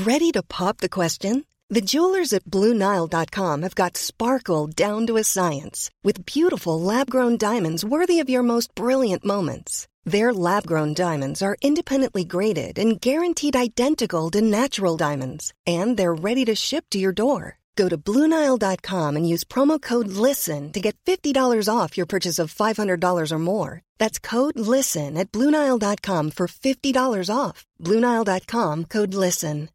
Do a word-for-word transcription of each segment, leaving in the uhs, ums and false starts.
Ready to pop the question? The jewelers at Blue Nile dot com have got sparkle down to a science with beautiful lab-grown diamonds worthy of your most brilliant moments. Their lab-grown diamonds are independently graded and guaranteed identical to natural diamonds, and they're ready to ship to your door. Go to Blue Nile dot com and use promo code LISTEN to get fifty dollars off your purchase of five hundred dollars or more. That's code LISTEN at Blue Nile dot com for fifty dollars off. Blue Nile dot com, code LISTEN.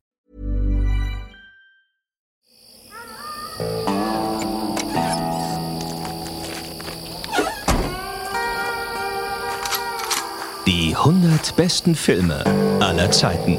Die hundert besten Filme aller Zeiten.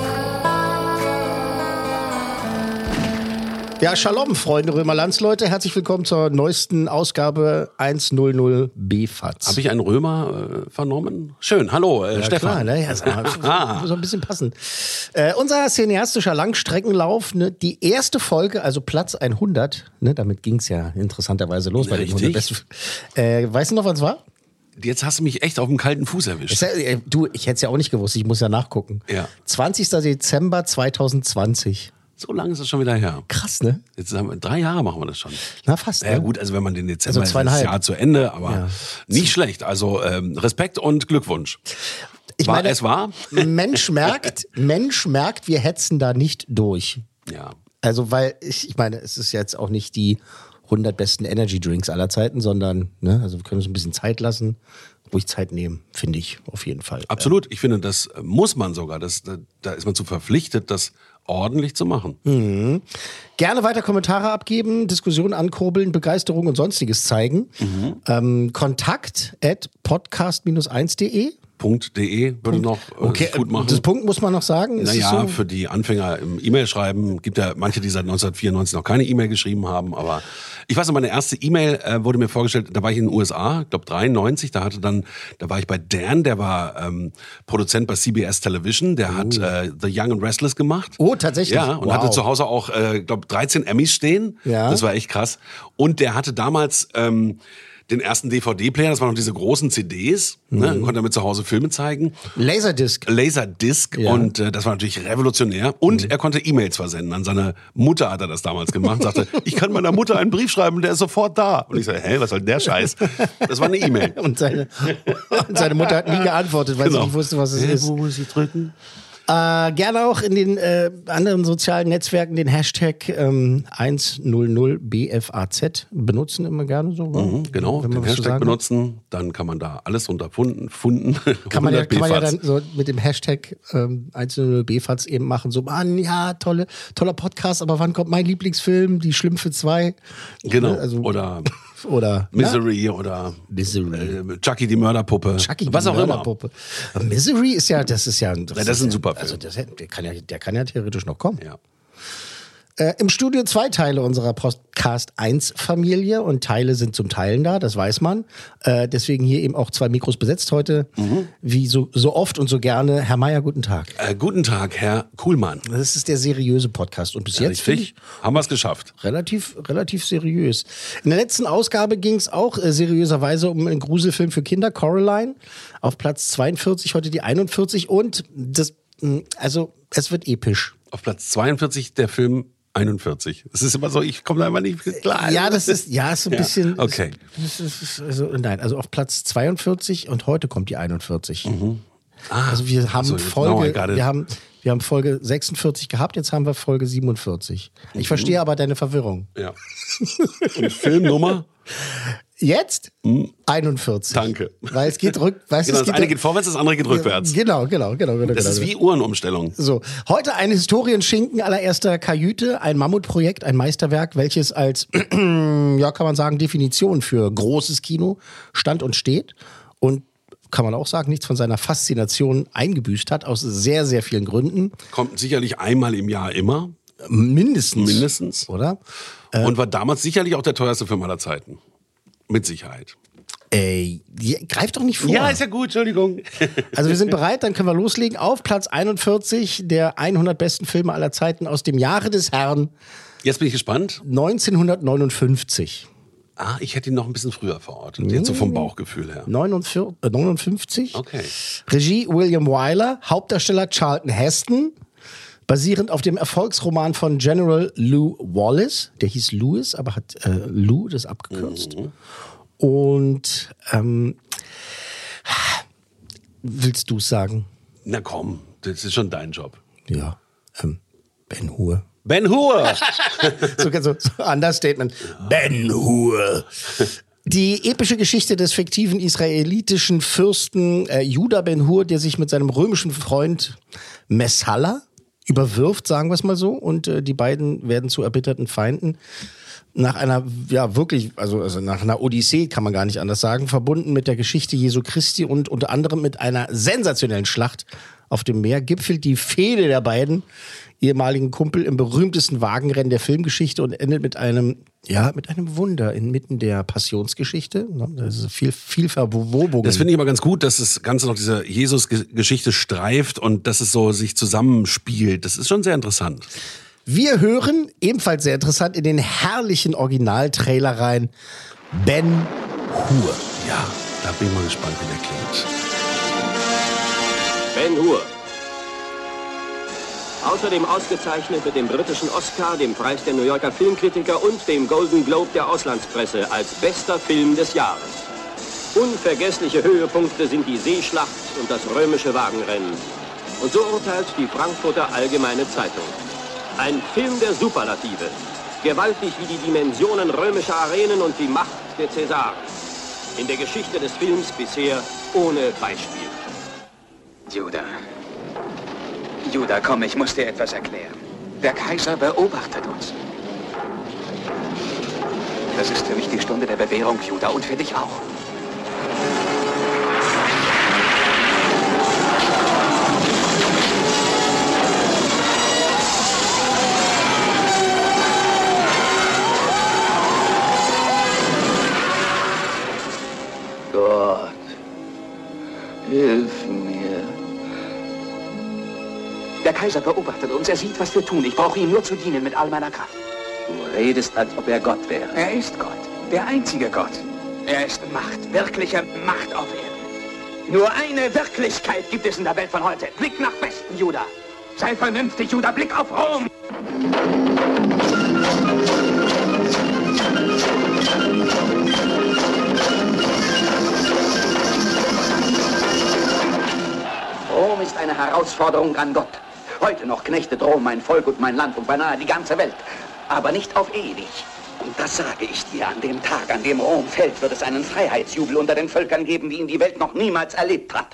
Ja, Shalom, Freunde Römerlandsleute. Herzlich willkommen zur neuesten Ausgabe hundert B F A Z. Habe ich einen Römer äh, vernommen? Schön, hallo, äh, ja, Stefan. Klar, ne? Ja, so, so ein bisschen passen. Äh, unser cineastischer Langstreckenlauf, ne? Die erste Folge, also Platz hundert, ne? Damit ging es ja interessanterweise los bei den hundert besten. Äh, weißt du noch, was es war? Jetzt hast du mich echt auf dem kalten Fuß erwischt. Ja, äh, du, ich hätte es ja auch nicht gewusst, ich muss ja nachgucken. Ja. zwanzigster Dezember zweitausendzwanzig. So lange ist es schon wieder her. Krass, ne? Jetzt haben wir, drei Jahre machen wir das schon. Na, fast. Ja, ne? gut, also wenn man den Dezember, Also ist das Jahr zu Ende, aber Ja. nicht schlecht. Also ähm, Respekt und Glückwunsch. Ich war, meine, es war? Mensch merkt, Mensch merkt, wir hetzen da nicht durch. Ja. Also, weil ich, ich meine, es ist jetzt auch nicht die hundert besten Energy Drinks aller Zeiten, sondern, ne, also wir können uns ein bisschen Zeit lassen, ruhig Zeit nehmen, finde ich auf jeden Fall. Absolut. Ich finde, das muss man sogar. Das, da, da ist man zu verpflichtet, das ordentlich zu machen. Mhm. Gerne weiter Kommentare abgeben, Diskussionen ankurbeln, Begeisterung und Sonstiges zeigen. Mhm. Ähm, Kontakt at podcast eins punkt de. .de würde noch äh, Okay, gut machen. das Punkt muss man noch sagen. Ist Naja, so? für die Anfänger im E-Mail schreiben, gibt ja manche, die seit neunzehnhundertvierundneunzig noch keine E-Mail geschrieben haben, aber ich weiß noch, meine erste E-Mail äh, wurde mir vorgestellt, da war ich in den U S A, ich glaube dreiundneunzig, da hatte dann, da war ich bei Dan, der war ähm, Produzent bei C B S Television, der oh. hat äh, The Young and Restless gemacht. Oh, tatsächlich? Ja, und wow. hatte zu Hause auch, äh, glaube dreizehn Emmys stehen, ja. Das war echt krass. Und der hatte damals ähm, den ersten D V D-Player, das waren noch diese großen C Ds, mhm. ne, konnte damit zu Hause Filme zeigen. Laserdisc. Laserdisc ja. Und äh, das war natürlich revolutionär. Und mhm. er konnte E-Mails versenden. An seine Mutter hat er das damals gemacht. Sagte, ich kann meiner Mutter einen Brief schreiben, der ist sofort da. Und ich sage, hä, was soll denn der Scheiß? Das war eine E-Mail. und, seine, und seine Mutter hat nie geantwortet, weil genau. sie nicht wusste, was es äh, ist. Wo muss ich drücken? Äh, gerne auch in den äh, anderen sozialen Netzwerken den Hashtag ähm, hundert B F A Z benutzen, immer gerne so. Mhm, genau, den Hashtag benutzen, dann kann man da alles drunter funden. funden kann, man ja, kann man ja dann so mit dem Hashtag ähm, hundert B F A Z eben machen, so, Mann, ja, tolle, toller Podcast, aber wann kommt mein Lieblingsfilm, Die Schlümpfe zwei? Genau, also, oder... Oder Misery ja? oder Misery. Äh, Chucky die Mörderpuppe. Chucky was die auch Mörderpuppe. immer. Misery ist ja, das ist ja, das, ja, das ist ein super Film. Also das, der, kann ja, der kann ja theoretisch noch kommen. Ja. Äh, Im Studio zwei Teile unserer Podcast eins Familie und Teile sind zum Teilen da, das weiß man. Äh, deswegen hier eben auch zwei Mikros besetzt heute, mhm. wie so, so oft und so gerne. Herr Meier, guten Tag. Äh, guten Tag, Herr Kuhlmann. Das ist der seriöse Podcast und bis ja, jetzt richtig. Haben wir es geschafft. Relativ, relativ seriös. In der letzten Ausgabe ging es auch äh, seriöserweise um einen Gruselfilm für Kinder, Coraline, auf Platz zweiundvierzig, heute die einundvierzig und das, also es wird episch. Auf Platz zweiundvierzig der Film einundvierzig. Das ist immer so, ich komme da immer nicht klar. Ja, das ist, ja, ist so ein ja. bisschen. Okay. Ist, ist, ist, also, nein, also auf Platz zweiundvierzig und heute kommt die einundvierzig. Mhm. Ah, also wir haben also, Folge, no, wir haben, wir haben Folge sechsundvierzig gehabt, jetzt haben wir Folge siebenundvierzig. Ich mhm. verstehe aber deine Verwirrung. Ja. Und Filmnummer? Jetzt? Mhm. einundvierzig. Danke. Weil es geht rück, weißt genau, es geht das eine geht vorwärts, das andere geht rückwärts. Genau, genau, genau. genau das genau. ist wie Uhrenumstellung. So, heute ein Historienschinken allererster Kajüte, ein Mammutprojekt, ein Meisterwerk, welches als, ja, kann man sagen, Definition für großes Kino stand und steht und kann man auch sagen, nichts von seiner Faszination eingebüßt hat, aus sehr, sehr vielen Gründen. Kommt sicherlich einmal im Jahr immer. Mindestens. Mindestens. Oder? Und war damals sicherlich auch der teuerste Film aller Zeiten. Mit Sicherheit. Ey, greif doch nicht vor. Ja, ist ja gut, Entschuldigung. Also wir sind bereit, dann können wir loslegen. Auf Platz einundvierzig der hundert besten Filme aller Zeiten aus dem Jahre des Herrn. Jetzt bin ich gespannt. neunzehnhundertneunundfünfzig. Ah, ich hätte ihn noch ein bisschen früher verortet. Jetzt so vom Bauchgefühl her. neunundfünfzig. Okay. Regie William Wyler. Hauptdarsteller Charlton Heston. basierend auf dem Erfolgsroman von General Lew Wallace. Der hieß Lewis, aber hat äh, Lew das abgekürzt. Mhm. Und ähm, willst du es sagen? Na komm, das ist schon dein Job. Ja, ähm, Ben Hur. Ben Hur! so, so, so Understatement. Ja. Ben Hur. Die epische Geschichte des fiktiven israelitischen Fürsten äh, Judah Ben Hur, der sich mit seinem römischen Freund Messala überwirft, sagen wir es mal so, und äh, die beiden werden zu erbitterten Feinden. Nach einer, ja wirklich, also, also nach einer Odyssee kann man gar nicht anders sagen, verbunden mit der Geschichte Jesu Christi und unter anderem mit einer sensationellen Schlacht auf dem Meer, gipfelt die Fehde der beiden ehemaligen Kumpel im berühmtesten Wagenrennen der Filmgeschichte und endet mit einem, ja, mit einem Wunder inmitten der Passionsgeschichte. Das ist viel, viel Verwobung. Das finde ich aber ganz gut, dass das Ganze noch diese Jesus-Geschichte streift und dass es so sich zusammenspielt. Das ist schon sehr interessant. Wir hören, ebenfalls sehr interessant, in den herrlichen Originaltrailer rein, Ben Hur. Ja, da bin ich mal gespannt, wie der klingt. Ben Hur. Außerdem ausgezeichnet mit dem britischen Oscar, dem Preis der New Yorker Filmkritiker und dem Golden Globe der Auslandspresse als bester Film des Jahres. Unvergessliche Höhepunkte sind die Seeschlacht und das römische Wagenrennen. Und so urteilt die Frankfurter Allgemeine Zeitung. Ein Film der Superlative. Gewaltig wie die Dimensionen römischer Arenen und die Macht der Cäsaren. In der Geschichte des Films bisher ohne Beispiel. Judah. Judah, komm, ich muss dir etwas erklären. Der Kaiser beobachtet uns. Das ist für mich die Stunde der Bewährung, Judah, und für dich auch. Gott, hilf mir. Der Kaiser beobachtet uns, er sieht, was wir tun. Ich brauche ihm nur zu dienen mit all meiner Kraft. Du redest, als ob er Gott wäre. Er ist Gott, der einzige Gott. Er ist Macht, wirkliche Macht auf Erden. Nur eine Wirklichkeit gibt es in der Welt von heute. Blick nach Westen, Judah. Sei vernünftig, Judah, Blick auf Rom. Rom ist eine Herausforderung an Gott. Heute noch knechtet Rom mein Volk und mein Land und beinahe die ganze Welt. Aber nicht auf ewig. Und das sage ich dir, an dem Tag, an dem Rom fällt, wird es einen Freiheitsjubel unter den Völkern geben, wie ihn die Welt noch niemals erlebt hat.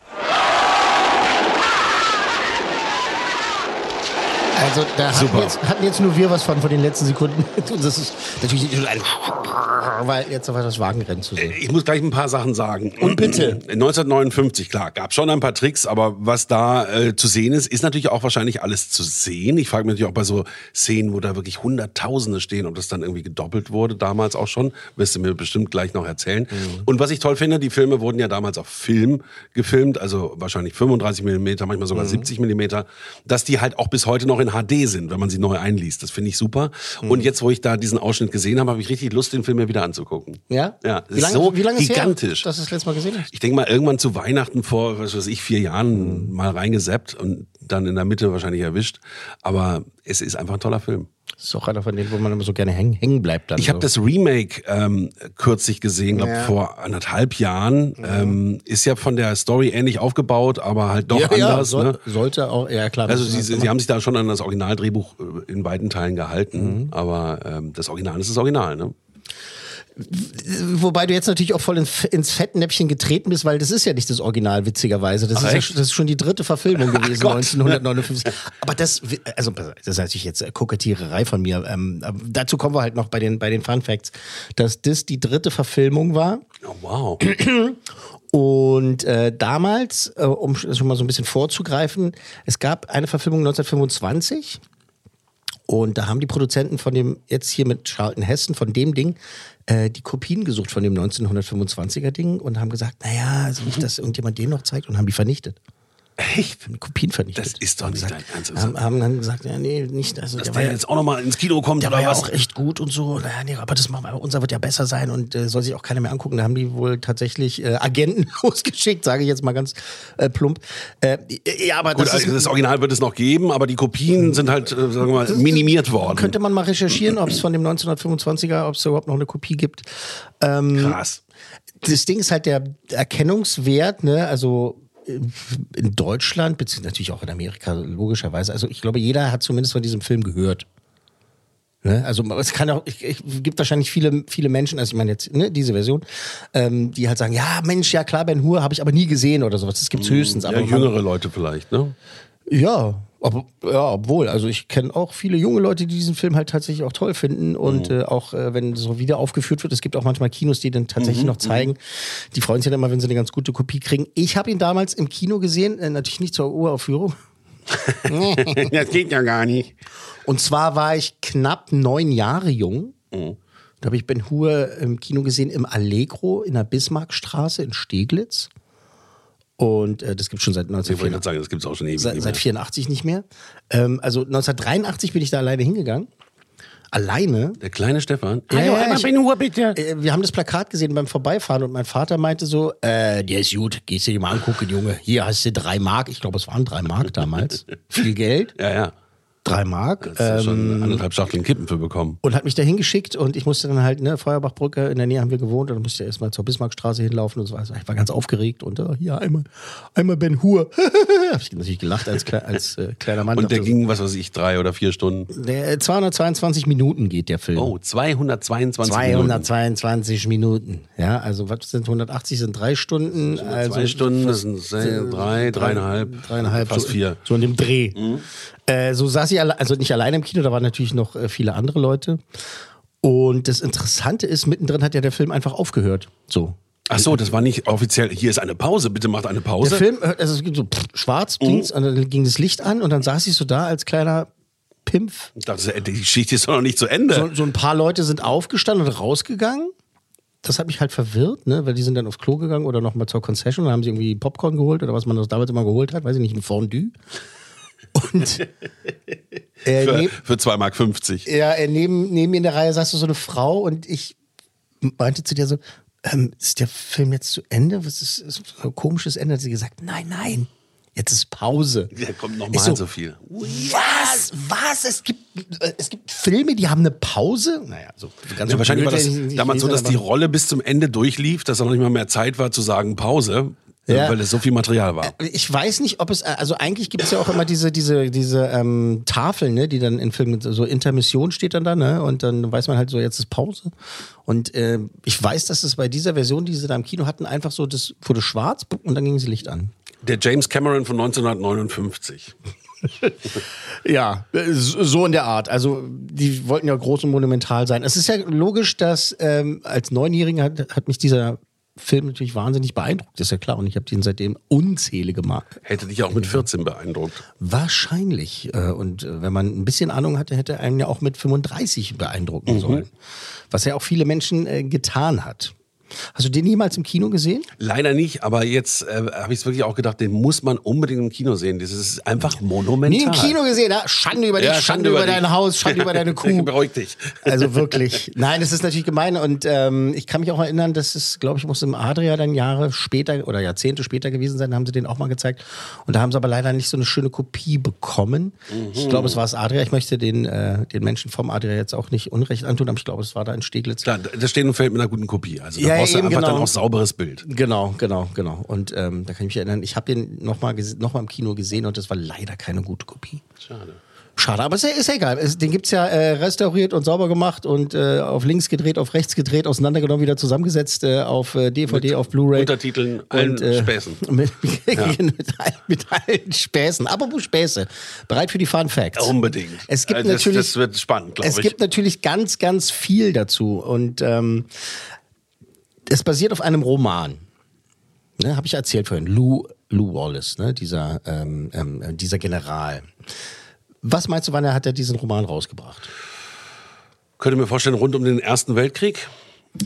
Also da hatten jetzt, hatten jetzt nur wir was von, von den letzten Sekunden. Das ist natürlich schon ein... Weil jetzt noch das Wagenrennen zu sehen. Ich muss gleich ein paar Sachen sagen. Und bitte. neunzehnhundertneunundfünfzig, klar, gab schon ein paar Tricks, aber was da äh, zu sehen ist, ist natürlich auch wahrscheinlich alles zu sehen. Ich frage mich natürlich auch bei so Szenen, wo da wirklich Hunderttausende stehen, ob das dann irgendwie gedoppelt wurde, damals auch schon. Wirst du mir bestimmt gleich noch erzählen. Mhm. Und was ich toll finde, die Filme wurden ja damals auf Film gefilmt, also wahrscheinlich fünfunddreißig Millimeter, manchmal sogar mhm. siebzig Millimeter, dass die halt auch bis heute noch in H D sind, wenn man sie neu einliest. Das finde ich super. Mhm. Und jetzt, wo ich da diesen Ausschnitt gesehen habe, habe ich richtig Lust, den Film mir wieder anzugucken. Ja? Ja, das wie lange, ist so wie lange gigantisch. Ist her, dass du das letzte Mal gesehen hast? Ich denke mal, irgendwann zu Weihnachten vor, was weiß ich, vier Jahren mal reingesappt und dann in der Mitte wahrscheinlich erwischt. Aber es ist einfach ein toller Film. Das ist auch einer von denen, wo man immer so gerne hängen, hängen bleibt. Dann ich habe so. das Remake ähm, kürzlich gesehen, glaube ja. vor anderthalb Jahren. Ja. Ähm, ist ja von der Story ähnlich aufgebaut, aber halt doch ja, anders. Ja, soll, ne? Sollte auch, ja klar. Also sie, sie haben sich da schon an das Originaldrehbuch in beiden Teilen gehalten, mhm. aber ähm, das Original ist das Original, ne? Wobei du jetzt natürlich auch voll ins Fettnäpfchen getreten bist, weil das ist ja nicht das Original, witzigerweise. Das, ist, ja, das ist schon die dritte Verfilmung gewesen, Gott, neunzehnhundertneunundfünfzig. Aber das, also das ist natürlich jetzt Kokettiererei von mir. Ähm, dazu kommen wir halt noch bei den, bei den Fun Facts, dass das die dritte Verfilmung war. Oh, wow. Und äh, damals, äh, um schon mal so ein bisschen vorzugreifen, es gab eine Verfilmung neunzehnhundertfünfundzwanzig. Und da haben die Produzenten von dem, jetzt hier mit Charlton Heston, von dem Ding, äh, die Kopien gesucht von dem neunzehnhundertfünfundzwanziger Ding und haben gesagt, naja, also nicht, dass irgendjemand den noch zeigt, und haben die vernichtet. Echt? Kopien vernichtet. Das ist doch nicht gesagt, dein Ernst. Haben, haben dann gesagt, ja, nee, nicht. Also Dass der der, war ja, jetzt auch nochmal ins Kino kommt, der oder war ja was? auch echt gut und so. Naja, nee, aber das machen wir, unser wird ja besser sein und äh, soll sich auch keiner mehr angucken. Da haben die wohl tatsächlich äh, Agenten losgeschickt, sage ich jetzt mal ganz äh, plump. Äh, ja, aber Gut, das, also ist, das Original wird es noch geben, aber die Kopien sind halt, äh, sagen wir mal, minimiert worden. könnte man mal recherchieren, ob es von dem neunzehnhundertfünfundzwanziger, ob es da überhaupt noch eine Kopie gibt. Ähm, Krass. Das Ding ist halt der Erkennungswert, ne, also in Deutschland, beziehungsweise natürlich auch in Amerika, logischerweise. Also ich glaube, jeder hat zumindest von diesem Film gehört. Ne? Also es kann auch, ich, ich, gibt wahrscheinlich viele, viele Menschen, also ich meine jetzt ne, diese Version, ähm, die halt sagen, ja Mensch, ja klar, Ben Hur habe ich aber nie gesehen oder sowas. Das gibt's höchstens. Ja, Aber jüngere man, Leute vielleicht, ne? ja, ob, ja, obwohl, also ich kenne auch viele junge Leute, die diesen Film halt tatsächlich auch toll finden und mhm. äh, auch äh, wenn so wieder aufgeführt wird, es gibt auch manchmal Kinos, die den tatsächlich mhm. noch zeigen, die freuen sich dann immer, wenn sie eine ganz gute Kopie kriegen. Ich habe ihn damals im Kino gesehen, äh, natürlich nicht zur Uraufführung. Das geht ja gar nicht. Und zwar war ich knapp neun Jahre jung. Mhm. Da habe ich Ben Hur im Kino gesehen im Allegro in der Bismarckstraße in Steglitz. Und äh, das gibt es schon seit Ich wollte neunzehnhundertvierundachtzig. gerade sagen, das gibt es auch schon ewig Seit, nicht seit mehr. vierundachtzig nicht mehr. Ähm, also neunzehnhundertdreiundachtzig bin ich da alleine hingegangen. Alleine. Der kleine Stefan. Ja, Hallo, ja, einmal ich- Ben Hur, bitte. Äh, wir haben das Plakat gesehen beim Vorbeifahren und mein Vater meinte so, äh, der ist gut, gehst du dir mal angucken, Junge. Hier hast du drei Mark. Ich glaube, es waren drei Mark damals. Viel Geld. Ja, ja. Drei Mark. Da hast du Ähm, schon anderthalb Schachteln Kippen für bekommen. und hat mich da hingeschickt und ich musste dann halt, ne, Feuerbachbrücke, in der Nähe haben wir gewohnt und dann musste ich erstmal zur Bismarckstraße hinlaufen und so weiter. Ich war ganz aufgeregt und äh, hier einmal, einmal Ben Hur. Hab ich natürlich gelacht als, Kle als äh, kleiner Mann. Und der Dachte, ging, was weiß ich, drei oder vier Stunden. der, äh, zweihundertzweiundzwanzig Minuten geht der Film. Oh, zweihundertzweiundzwanzig Minuten. zweihundertzweiundzwanzig Minuten. Ja, also was sind hundertachtzig, sind drei Stunden. Also Zwei Stunden, das fast, sind sehr- drei, dreieinhalb, dreieinhalb, fast so, vier. So in dem Dreh. Äh, so saß ich, alle, also nicht alleine im Kino, da waren natürlich noch äh, viele andere Leute. Und das Interessante ist, mittendrin hat ja der Film einfach aufgehört. So. Ach so, das war nicht offiziell. Hier ist eine Pause, bitte macht eine Der Pause. Film, hört- also es gibt so pff, schwarz, ging's, und dann ging das Licht an und dann saß ich so da als kleiner Pimpf. Ich dachte, die Geschichte ist doch noch nicht zu Ende. So, so ein paar Leute sind aufgestanden und rausgegangen. Das hat mich halt verwirrt, ne? Weil die sind dann aufs Klo gegangen oder nochmal zur Concession und haben sie irgendwie Popcorn geholt oder was man das damals immer geholt hat, weiß ich nicht, ein Fondue. Und äh, für, neb, für zwei Mark fünfzig. ja, äh, neben, neben mir in der Reihe saß so eine Frau und ich meinte zu der so, ähm, ist der Film jetzt zu Ende? Was ist, ist so ein komisches Ende? Hat sie gesagt, nein, nein, jetzt ist Pause. Ja, kommt Ich nochmal so, so viel. Was? Was? Es gibt, äh, es gibt Filme, die haben eine Pause? Naja, so ganz Ja, so wahrscheinlich war blöd, das wenn ich nicht damals so, lese, dass die aber- Rolle bis zum Ende durchlief, dass da noch nicht mal mehr Zeit war zu sagen Pause, Ja. weil es so viel Material war. Ich weiß nicht, ob es, also eigentlich gibt es ja auch immer diese, diese, diese ähm, Tafeln, ne, die dann in Filmen, so Intermission steht dann da, ne, und dann weiß man halt so, jetzt ist Pause. Und äh, ich weiß, dass es bei dieser Version, die sie da im Kino hatten, einfach so, das wurde schwarz und dann ging das Licht an. Der James Cameron von neunzehnhundertneunundfünfzig. Ja, so in der Art. Also die wollten ja groß und monumental sein. Es ist ja logisch, dass ähm, als Neunjähriger hat, hat mich dieser Film natürlich wahnsinnig beeindruckt, ist ja klar. Und ich habe den seitdem unzählige Mal. Hätte dich auch mit vierzehn beeindruckt. Wahrscheinlich. Äh, Und äh, wenn man ein bisschen Ahnung hatte, hätte er einen ja auch mit fünfunddreißig beeindrucken sollen. Was ja auch viele Menschen äh, getan hat. Hast du den jemals im Kino gesehen? Leider nicht, aber jetzt äh, habe ich es wirklich auch gedacht, den muss man unbedingt im Kino sehen. Das ist einfach monumental. Nie im Kino gesehen, ja? Schande über dich, Ja, Schande, über dich. dein Haus, Schande über deine Kuh. Beruhig dich. Also wirklich. Nein, das ist natürlich gemein. Und ähm, ich kann mich auch erinnern, dass es, glaube ich, muss im Adria dann Jahre später oder Jahrzehnte später gewesen sein, da haben sie den auch mal gezeigt. Und da haben sie aber leider nicht so eine schöne Kopie bekommen. Mhm. Ich glaube, es war das Adria. Ich möchte den, äh, den Menschen vom Adria jetzt auch nicht Unrecht antun, aber ich glaube, es war da in Steglitz. Klar, das steht und fällt mit einer guten Kopie. Also da Ja, brauchst du eben, einfach genau. dann auch sauberes Bild. Genau, genau, genau. Und ähm, da kann ich mich erinnern, ich habe den nochmal noch mal im Kino gesehen und das war leider keine gute Kopie. Schade. Schade, aber ist ja, ist ja egal. Es, den gibt's ja äh, restauriert und sauber gemacht und äh, auf links gedreht, auf rechts gedreht, auseinandergenommen, wieder zusammengesetzt, äh, auf äh, D V D, Mit auf Blu-ray. Untertiteln, allen Späßen. Mit, mit, allen, mit allen Späßen. Apropos Späße. Bereit für die Fun Facts? Unbedingt. Es gibt Also das, natürlich, das wird spannend, glaube es ich. gibt natürlich ganz, ganz viel dazu. Und ähm, es basiert auf einem Roman. Ne, habe ich erzählt vorhin. Lou, Lou Wallace, ne, dieser, ähm, ähm, dieser General. Was meinst du, wann er hat er diesen Roman rausgebracht? Könnte mir vorstellen, rund um den Ersten Weltkrieg?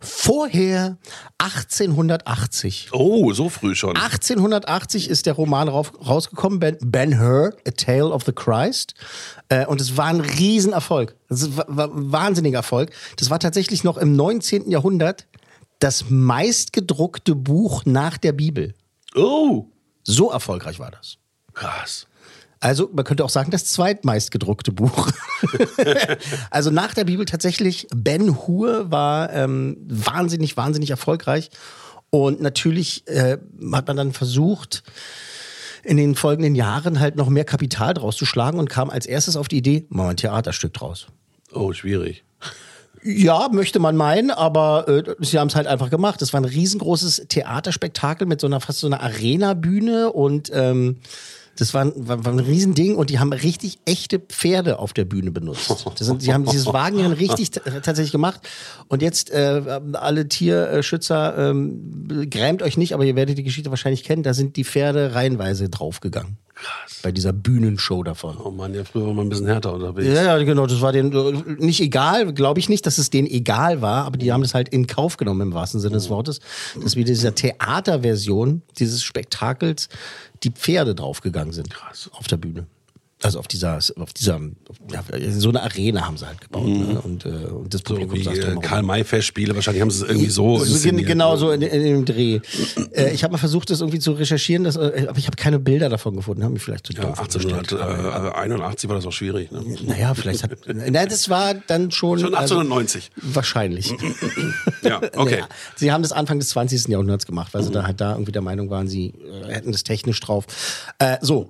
Vorher achtzehnhundertachtzig. Oh, so früh schon. achtzehnhundertachtzig ist der Roman rauf, rausgekommen, Ben, Ben-Hur, A Tale of the Christ. Äh, und es war ein Riesenerfolg. Das war, war ein wahnsinniger Erfolg. Das war tatsächlich noch im neunzehnten Jahrhundert das meistgedruckte Buch nach der Bibel. Oh. So erfolgreich war das. Krass. Also man könnte auch sagen, das zweitmeist gedruckte Buch. Also nach der Bibel tatsächlich, Ben-Hur war ähm, wahnsinnig, wahnsinnig erfolgreich. Und natürlich äh, hat man dann versucht, in den folgenden Jahren halt noch mehr Kapital draus zu schlagen und kam als erstes auf die Idee, machen wir ein Theaterstück draus. Oh, schwierig. Ja, möchte man meinen, aber äh, sie haben es halt einfach gemacht. Das war ein riesengroßes Theaterspektakel mit so einer fast so einer Arena-Bühne und ähm, das war ein, war, war ein Riesending und die haben richtig echte Pferde auf der Bühne benutzt. Das sind, die haben dieses Wagenrennen richtig t- tatsächlich gemacht. Und jetzt, äh, alle Tierschützer, ähm, grämt euch nicht, aber ihr werdet die Geschichte wahrscheinlich kennen, da sind die Pferde reihenweise draufgegangen. Krass. Bei dieser Bühnenshow davon. Oh Mann, ja, früher war man ein bisschen härter unterwegs. Ja, ja, genau, das war denen äh, nicht egal, glaube ich nicht, dass es denen egal war, aber die haben das halt in Kauf genommen im wahrsten Sinne des Wortes, dass wie dieser Theaterversion dieses Spektakels die Pferde draufgegangen sind. Krass. Auf der Bühne. Also auf dieser, auf dieser, ja, so eine Arena haben sie halt gebaut. Mhm. Ne? Und, äh, und das so Publikum wie saß drumherum. Karl-May-Festspiele, wahrscheinlich haben sie es irgendwie so so inszeniert. Genau so in, in dem Dreh. äh, ich habe mal versucht, das irgendwie zu recherchieren, das, äh, aber ich habe keine Bilder davon gefunden. Haben mich vielleicht zu ja, doof achtzehnhunderteinundachtzig war das auch schwierig. Ne? Naja, vielleicht hat... Na, das war dann schon... Schon achtzehnhundertneunzig. Also, wahrscheinlich. Ja, okay. Naja, sie haben das Anfang des zwanzigsten Jahrhunderts gemacht, weil sie da halt da irgendwie der Meinung waren, sie äh, hätten das technisch drauf. Äh, so,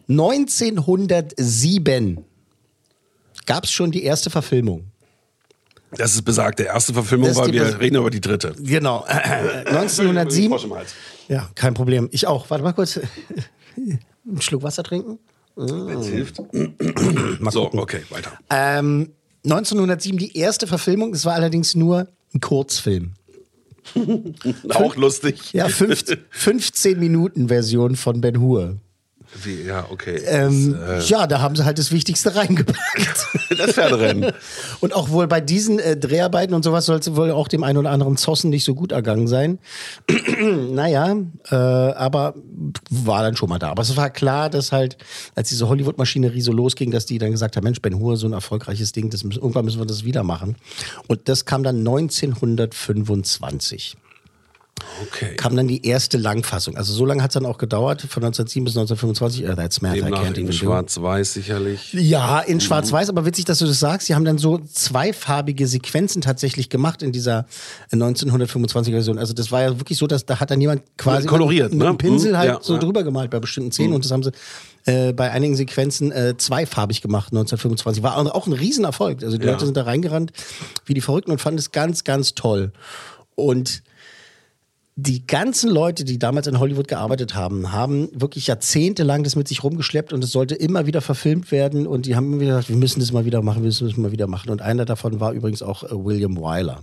neunzehnhundertsieben gab es schon die erste Verfilmung. Das ist besagt, der erste Verfilmung war, wir Bes- reden über die dritte. Genau, äh, neunzehnhundertsieben. Ja, kein Problem. Ich auch. Warte mal kurz. Einen Schluck Wasser trinken. Wenn es hilft. Mal so, gucken. okay, weiter. Ähm, neunzehnhundertsieben die erste Verfilmung. Es war allerdings nur ein Kurzfilm. Auch lustig. Ja, fünfzehn Minuten Version von Ben-Hur. Wie, ja, okay. Ähm, das, äh, ja, da haben sie halt das Wichtigste reingepackt. Das Pferderennen. Und auch wohl bei diesen äh, Dreharbeiten und sowas soll es wohl auch dem einen oder anderen Zossen nicht so gut ergangen sein. Naja, äh, aber war dann schon mal da. Aber es war klar, dass halt, als diese Hollywood-Maschinerie so losging, dass die dann gesagt haben, Mensch, Ben-Hur, so ein erfolgreiches Ding, das müssen, irgendwann müssen wir das wieder machen. Und das kam dann neunzehnhundertfünfundzwanzig. Okay. Kam dann die erste Langfassung. Also so lange hat es dann auch gedauert, von neunzehnhosieben bis neunzehnhundertfünfundzwanzig. Uh, that's math, I Demnach can't in even do. Schwarz-Weiß sicherlich. Ja, in Schwarz-Weiß, aber witzig, dass du das sagst. Sie haben dann so zweifarbige Sequenzen tatsächlich gemacht in dieser neunzehnhundertfünfundzwanziger Version. Also das war ja wirklich so, dass da hat dann jemand quasi koloriert, mit einem ne? Pinsel halt ja, so ja. drüber gemalt bei bestimmten Szenen. Mhm. Und das haben sie äh, bei einigen Sequenzen äh, zweifarbig gemacht, neunzehnhundertfünfundzwanzig. War auch ein Riesenerfolg. Also die Ja. Leute sind da reingerannt wie die Verrückten und fanden es ganz, ganz toll. Und die ganzen Leute, die damals in Hollywood gearbeitet haben, haben wirklich jahrzehntelang das mit sich rumgeschleppt und es sollte immer wieder verfilmt werden und die haben immer wieder gesagt, wir müssen das mal wieder machen, wir müssen das mal wieder machen. Und einer davon war übrigens auch äh, William Wyler,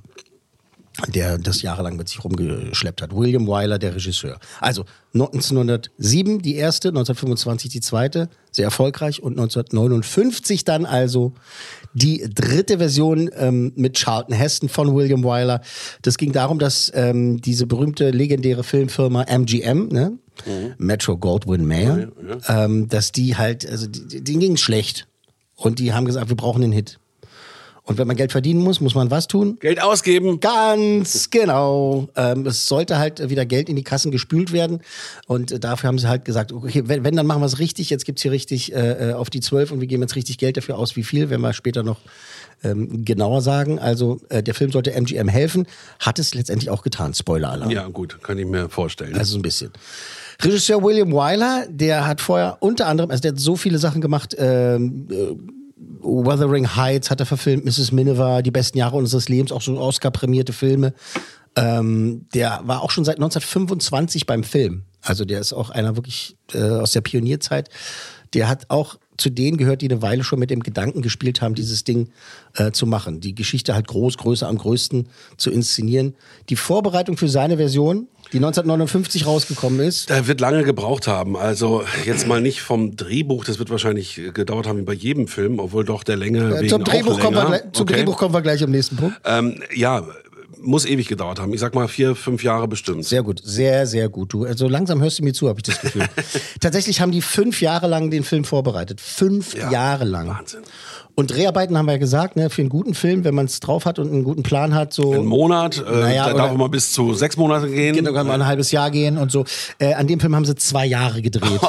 der das jahrelang mit sich rumgeschleppt hat. William Wyler, der Regisseur. Also neunzehnhundertsieben die erste, neunzehnhundertfünfundzwanzig die zweite, sehr erfolgreich und neunzehnhundertneunundfünfzig dann also die dritte Version ähm, mit Charlton Heston von William Wyler. Das ging darum, dass ähm, diese berühmte, legendäre Filmfirma M G M, ne? Mhm. Metro-Goldwyn-Mayer, ja, ja. ähm, dass die halt, also die, denen ging es schlecht. Und die haben gesagt, wir brauchen einen Hit. Und wenn man Geld verdienen muss, muss man was tun? Geld ausgeben. Ganz genau. Ähm, es sollte halt wieder Geld in die Kassen gespült werden. Und äh, dafür haben sie halt gesagt, okay, wenn, wenn dann machen wir es richtig. Jetzt gibt's hier richtig äh, auf die zwölf und wir geben jetzt richtig Geld dafür aus. Wie viel, werden wir später noch ähm, genauer sagen. Also äh, der Film sollte M G M helfen. Hat es letztendlich auch getan. Spoiler-Alarm. Ja gut, kann ich mir vorstellen. Also so ein bisschen. Regisseur William Wyler, der hat vorher unter anderem, also der hat so viele Sachen gemacht, ähm, äh, Wuthering Heights hat er verfilmt, Missus Miniver, Die besten Jahre unseres Lebens, auch so Oscar-prämierte Filme. Ähm, der war auch schon seit neunzehnhundertfünfundzwanzig beim Film. Also der ist auch einer wirklich äh, aus der Pionierzeit. Der hat auch zu denen gehört, die eine Weile schon mit dem Gedanken gespielt haben, dieses Ding äh, zu machen. Die Geschichte halt groß, größer, am größten zu inszenieren. Die Vorbereitung für seine Version, die neunzehnhundertneunundfünfzig rausgekommen ist. Der wird lange gebraucht haben. Also jetzt mal nicht vom Drehbuch, das wird wahrscheinlich gedauert haben wie bei jedem Film, obwohl doch der Länge Äh, wegen zum Drehbuch, auch kommen wir, länger. gleich- zum Okay. Drehbuch kommen wir gleich im nächsten Punkt. Ähm, ja, muss ewig gedauert haben. Ich sag mal vier, fünf Jahre bestimmt. Sehr gut, sehr, sehr gut. Du, also langsam hörst du mir zu, habe ich das Gefühl. Tatsächlich haben die fünf Jahre lang den Film vorbereitet. Fünf Ja, Jahre lang. Wahnsinn. Und Dreharbeiten haben wir ja gesagt, ne, für einen guten Film, wenn man es drauf hat und einen guten Plan hat, so. Ein Monat, äh, Naja, da oder- darf man bis zu sechs Monate gehen. Genau, kann man ein halbes Jahr gehen und so. Äh, an dem Film haben sie zwei Jahre gedreht.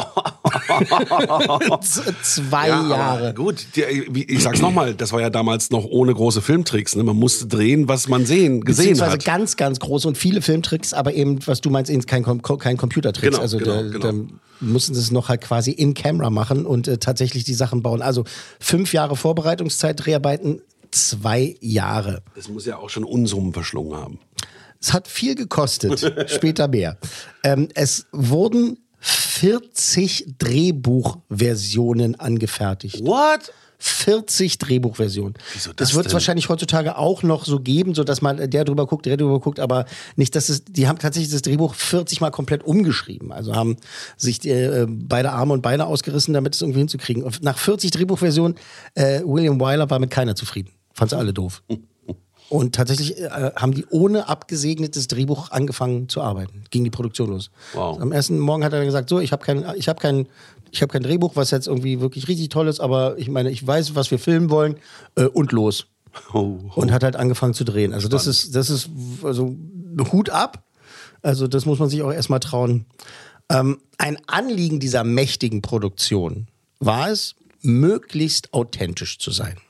Z- zwei Ja, Jahre. aber gut, die, wie- ich sag's nochmal, das war ja damals noch ohne große Filmtricks. Ne? Man musste drehen, was man sehen, gesehen Beziehungsweise hat. ganz, ganz große und viele Filmtricks, aber eben, was du meinst, eben kein, Com- kein Computertricks. Genau, also genau, da, genau. da mussten sie es noch halt quasi in Camera machen und äh, tatsächlich die Sachen bauen. Also fünf Jahre Vorbereitungszeit, Dreharbeiten, zwei Jahre. Das muss ja auch schon Unsummen verschlungen haben. Es hat viel gekostet, später mehr. Ähm, es wurden vierzig Drehbuchversionen angefertigt. What? vierzig Drehbuchversionen. Wieso das das wird es denn? wahrscheinlich heutzutage auch noch so geben, so dass man der drüber guckt, der drüber guckt, aber nicht, dass es, die haben tatsächlich das Drehbuch vierzig Mal komplett umgeschrieben. Also haben sich die, äh, beide Arme und Beine ausgerissen, damit es irgendwie hinzukriegen. Und nach vierzig Drehbuchversionen, äh, William Wyler war mit keiner zufrieden. Fand sie alle doof. Und tatsächlich äh, haben die ohne abgesegnetes Drehbuch angefangen zu arbeiten. Ging die Produktion los. Wow. Am ersten Morgen hat er gesagt, so, ich habe kein, ich habe kein, ich habe kein Drehbuch, was jetzt irgendwie wirklich richtig toll ist, aber ich meine, ich weiß, was wir filmen wollen äh, und los. Oh, oh. Und hat halt angefangen zu drehen. Also das ist, das ist, also Hut ab. Also das muss man sich auch erstmal trauen. Ähm, ein Anliegen dieser mächtigen Produktion war es, möglichst authentisch zu sein.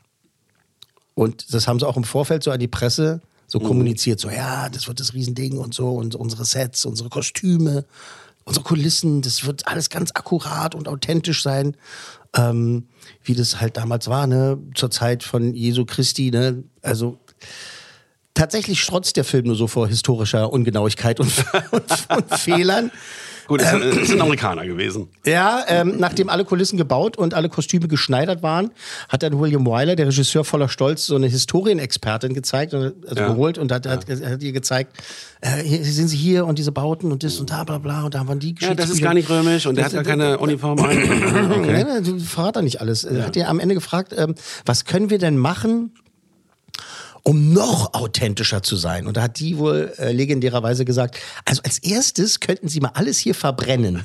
Und das haben sie auch im Vorfeld so an die Presse so kommuniziert. So, ja, das wird das Riesending und so. Und unsere Sets, unsere Kostüme, unsere Kulissen, das wird alles ganz akkurat und authentisch sein. Ähm, wie das halt damals war, ne? Zur Zeit von Jesu Christi, ne? Also tatsächlich strotzt der Film nur so vor historischer Ungenauigkeit und, und, und Fehlern. Gut, ist, ähm, ist ein Amerikaner gewesen. Ja, ähm, nachdem alle Kulissen gebaut und alle Kostüme geschneidert waren, hat dann William Wyler, der Regisseur, voller Stolz so eine Historienexpertin gezeigt, also Ja. geholt und hat, hat, hat ihr gezeigt, äh, hier sind sie hier und diese Bauten und das und da, bla bla und da waren die Ja, das ist Geschichtsbücher. gar nicht römisch und der hat gar keine Uniform an. Okay. Nein, nein, du verrat doch nicht alles. Er hat ja am Ende gefragt, ähm, was können wir denn machen, um noch authentischer zu sein? Und da hat die wohl äh, legendärerweise gesagt, also als erstes könnten sie mal alles hier verbrennen.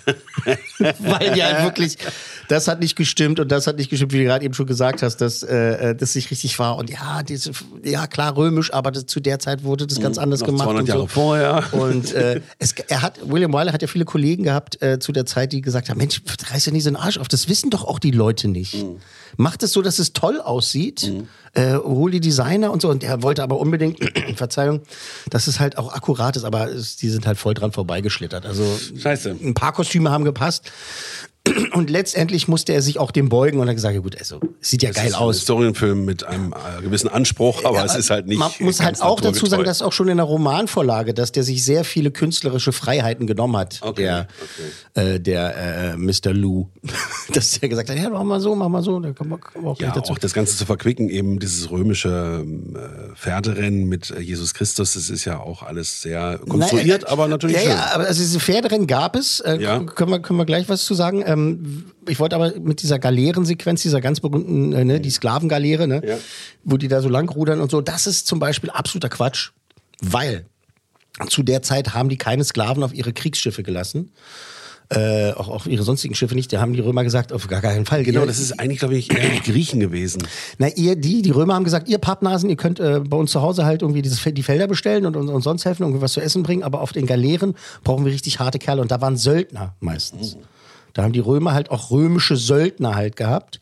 Weil ja wirklich, das hat nicht gestimmt und das hat nicht gestimmt, wie du gerade eben schon gesagt hast, dass äh, das nicht richtig war. Und ja, diese, ja klar römisch, aber das, zu der Zeit wurde das ganz anders Noch gemacht. zweihundert und so. Jahre vorher. Und äh, es, er hat, William Wyler hat ja viele Kollegen gehabt äh, zu der Zeit, die gesagt haben, Mensch, reiß ja nicht so den Arsch auf, das wissen doch auch die Leute nicht. Mhm. Macht es so, dass es toll aussieht, mhm. äh, hol die Designer und so. Und er wollte aber unbedingt, Verzeihung, dass es halt auch akkurat ist, aber es, die sind halt voll dran vorbeigeschlittert. Also Scheiße. ein paar Kostüme haben gepasst. Und letztendlich musste er sich auch dem beugen und hat gesagt, ja gut, also es sieht ja Das geil ist ein aus. Historienfilm mit einem äh, gewissen Anspruch, aber Ja, es ist halt nicht. Man muss halt ganz auch dazu sagen, naturgetreu. dass auch schon in der Romanvorlage, dass der sich sehr viele künstlerische Freiheiten genommen hat, Okay, der, äh, der äh, Mister Lou. Dass der gesagt hat, ja, mach mal so, mach mal so, da kommen wir, kommen wir auch Ja, gleich dazu. auch das Ganze zu verquicken, eben dieses römische äh, Pferderennen mit äh, Jesus Christus, das ist ja auch alles sehr konstruiert, Nein, äh, aber natürlich ja, schön. Ja, aber also diese Pferderennen gab es, äh, Ja. können, wir, können wir gleich was zu sagen. Ähm, ich wollte aber mit dieser Galeerensequenz, dieser ganz berühmten, äh, ne, die Sklavengaleere, ne, Ja. wo die da so lang rudern und so, das ist zum Beispiel absoluter Quatsch, weil zu der Zeit haben die keine Sklaven auf ihre Kriegsschiffe gelassen. Äh, auch auf ihre sonstigen Schiffe nicht. Da haben die Römer gesagt, auf gar keinen Fall. Genau, ihr, das ist eigentlich, glaube ich, eher die Griechen gewesen. Na, ihr, die, die Römer haben gesagt, ihr Pappnasen, ihr könnt äh, bei uns zu Hause halt irgendwie dieses, die Felder bestellen und, und, und sonst helfen, irgendwie was zu essen bringen, aber auf den Galeeren brauchen wir richtig harte Kerle und da waren Söldner meistens. Da haben die Römer halt auch römische Söldner halt gehabt,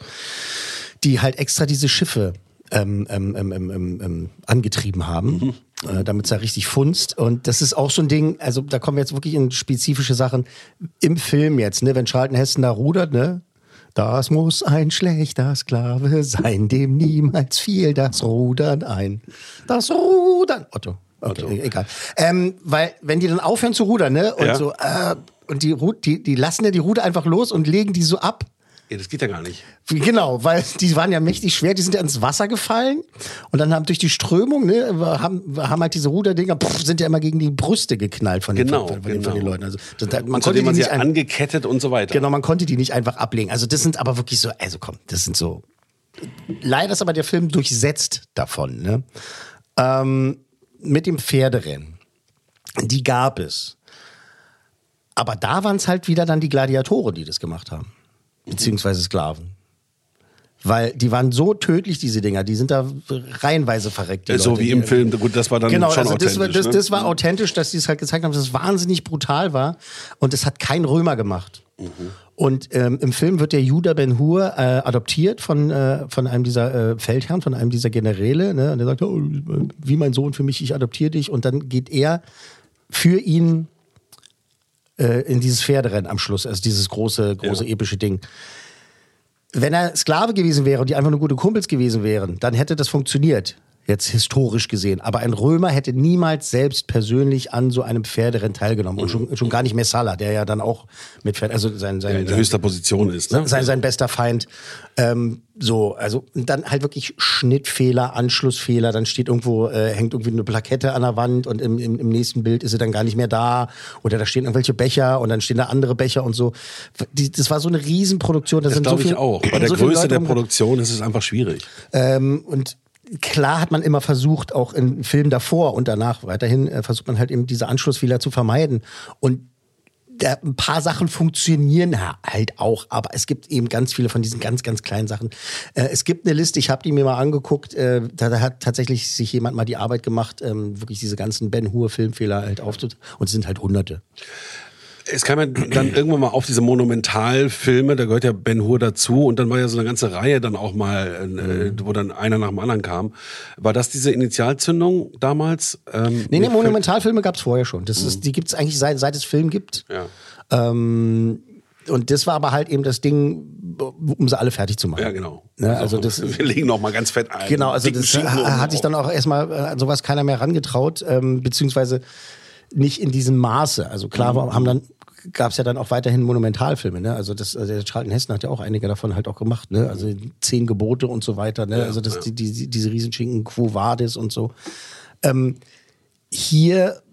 die halt extra diese Schiffe ähm, ähm, ähm, ähm, ähm, angetrieben haben, mhm. äh, damit es da richtig funzt. Und das ist auch so ein Ding, also da kommen wir jetzt wirklich in spezifische Sachen im Film jetzt, ne, wenn Charlton Heston da rudert, ne? Das muss ein schlechter Sklave sein, dem niemals fiel das Rudern ein. Das Rudern. Otto. Okay, Otto. egal. Ähm, weil, wenn die dann aufhören zu rudern, ne? Und Ja. so, äh, und die, Ru- die, die lassen ja die Ruder einfach los und legen die so ab. Ja, das geht ja gar nicht. Genau, weil die waren ja mächtig schwer, die sind ja ins Wasser gefallen und dann haben durch die Strömung, ne, haben, haben halt diese Ruderdinger, pff, sind ja immer gegen die Brüste geknallt von den, Genau, von, von, den, von den genau. Leuten. Also, das, man Und konnte zudem die waren sie nicht ein, angekettet und so weiter. genau, man konnte die nicht einfach ablegen. Also das sind aber wirklich so, also komm, das sind so, leider ist aber der Film durchsetzt davon, ne. Ähm, mit dem Pferderennen, die gab es. Aber da waren es halt wieder dann die Gladiatoren, die das gemacht haben. Beziehungsweise Sklaven. Weil die waren so tödlich, diese Dinger. Die sind da reihenweise verreckt. Die so Leute, wie im Film. Gut, das war dann genau, schon also das authentisch. War, das, ne? das war authentisch, dass sie es halt gezeigt haben, dass es wahnsinnig brutal war. Und es hat kein Römer gemacht. Mhm. Und ähm, im Film wird der Judah Ben Hur äh, adoptiert von, äh, von einem dieser äh, Feldherren, von einem dieser Generäle. Ne? Und er sagt, oh, wie mein Sohn für mich, ich adoptiere dich. Und dann geht er für ihn äh, in dieses Pferderennen am Schluss. Also dieses große, große ja. epische Ding. Wenn er Sklave gewesen wäre und die einfach nur gute Kumpels gewesen wären, dann hätte das funktioniert, jetzt historisch gesehen. Aber ein Römer hätte niemals selbst persönlich an so einem Pferderennen teilgenommen. Und schon, schon gar nicht Messala, der ja dann auch mit Pferd, also sein, sein, ja, in sein, höchster Position ist. Ne? Sein, sein bester Feind. Ähm, so, also dann halt wirklich Schnittfehler, Anschlussfehler, dann steht irgendwo, äh, hängt irgendwie eine Plakette an der Wand und im, im, im nächsten Bild ist sie dann gar nicht mehr da. Oder da stehen irgendwelche Becher und dann stehen da andere Becher und so. Die, das war so eine Riesenproduktion. Das, das glaube so ich auch. Bei der so Größe der Produktion ist es einfach schwierig. Ähm, und klar hat man immer versucht, auch in Filmen davor und danach weiterhin, äh, versucht man halt eben diese Anschlussfehler zu vermeiden. Und da, ein paar Sachen funktionieren halt auch, aber es gibt eben ganz viele von diesen ganz, ganz kleinen Sachen. Äh, es gibt eine Liste, ich habe die mir mal angeguckt, äh, da, da hat tatsächlich sich jemand mal die Arbeit gemacht, ähm, wirklich diese ganzen Ben Hur-Filmfehler halt aufzutun. Und es sind halt Hunderte. Es kam ja dann irgendwann mal auf diese Monumentalfilme, da gehört ja Ben Hur dazu und dann war ja so eine ganze Reihe dann auch mal, äh, wo dann einer nach dem anderen kam. War das diese Initialzündung damals? Ähm, nee, nee, Monumentalfilme gab es vorher schon. Das mhm. ist, die gibt es eigentlich seit, seit es Film gibt. Ja. Ähm, und das war aber halt eben das Ding, um sie alle fertig zu machen. Ja, genau. Ne? Also das, wir legen noch mal ganz fett ein. Genau, also das hat sich dann auch erstmal an sowas keiner mehr rangetraut, ähm, beziehungsweise nicht in diesem Maße. Also klar, mhm. haben dann gab es ja dann auch weiterhin Monumentalfilme, ne? Also das, also der Charlton Heston hat ja auch einige davon halt auch gemacht, ne? Also Zehn Gebote und so weiter, ne? Ja, also das, ja. die, die, diese Riesenschinken, Quo Vadis und so. Ähm, hier,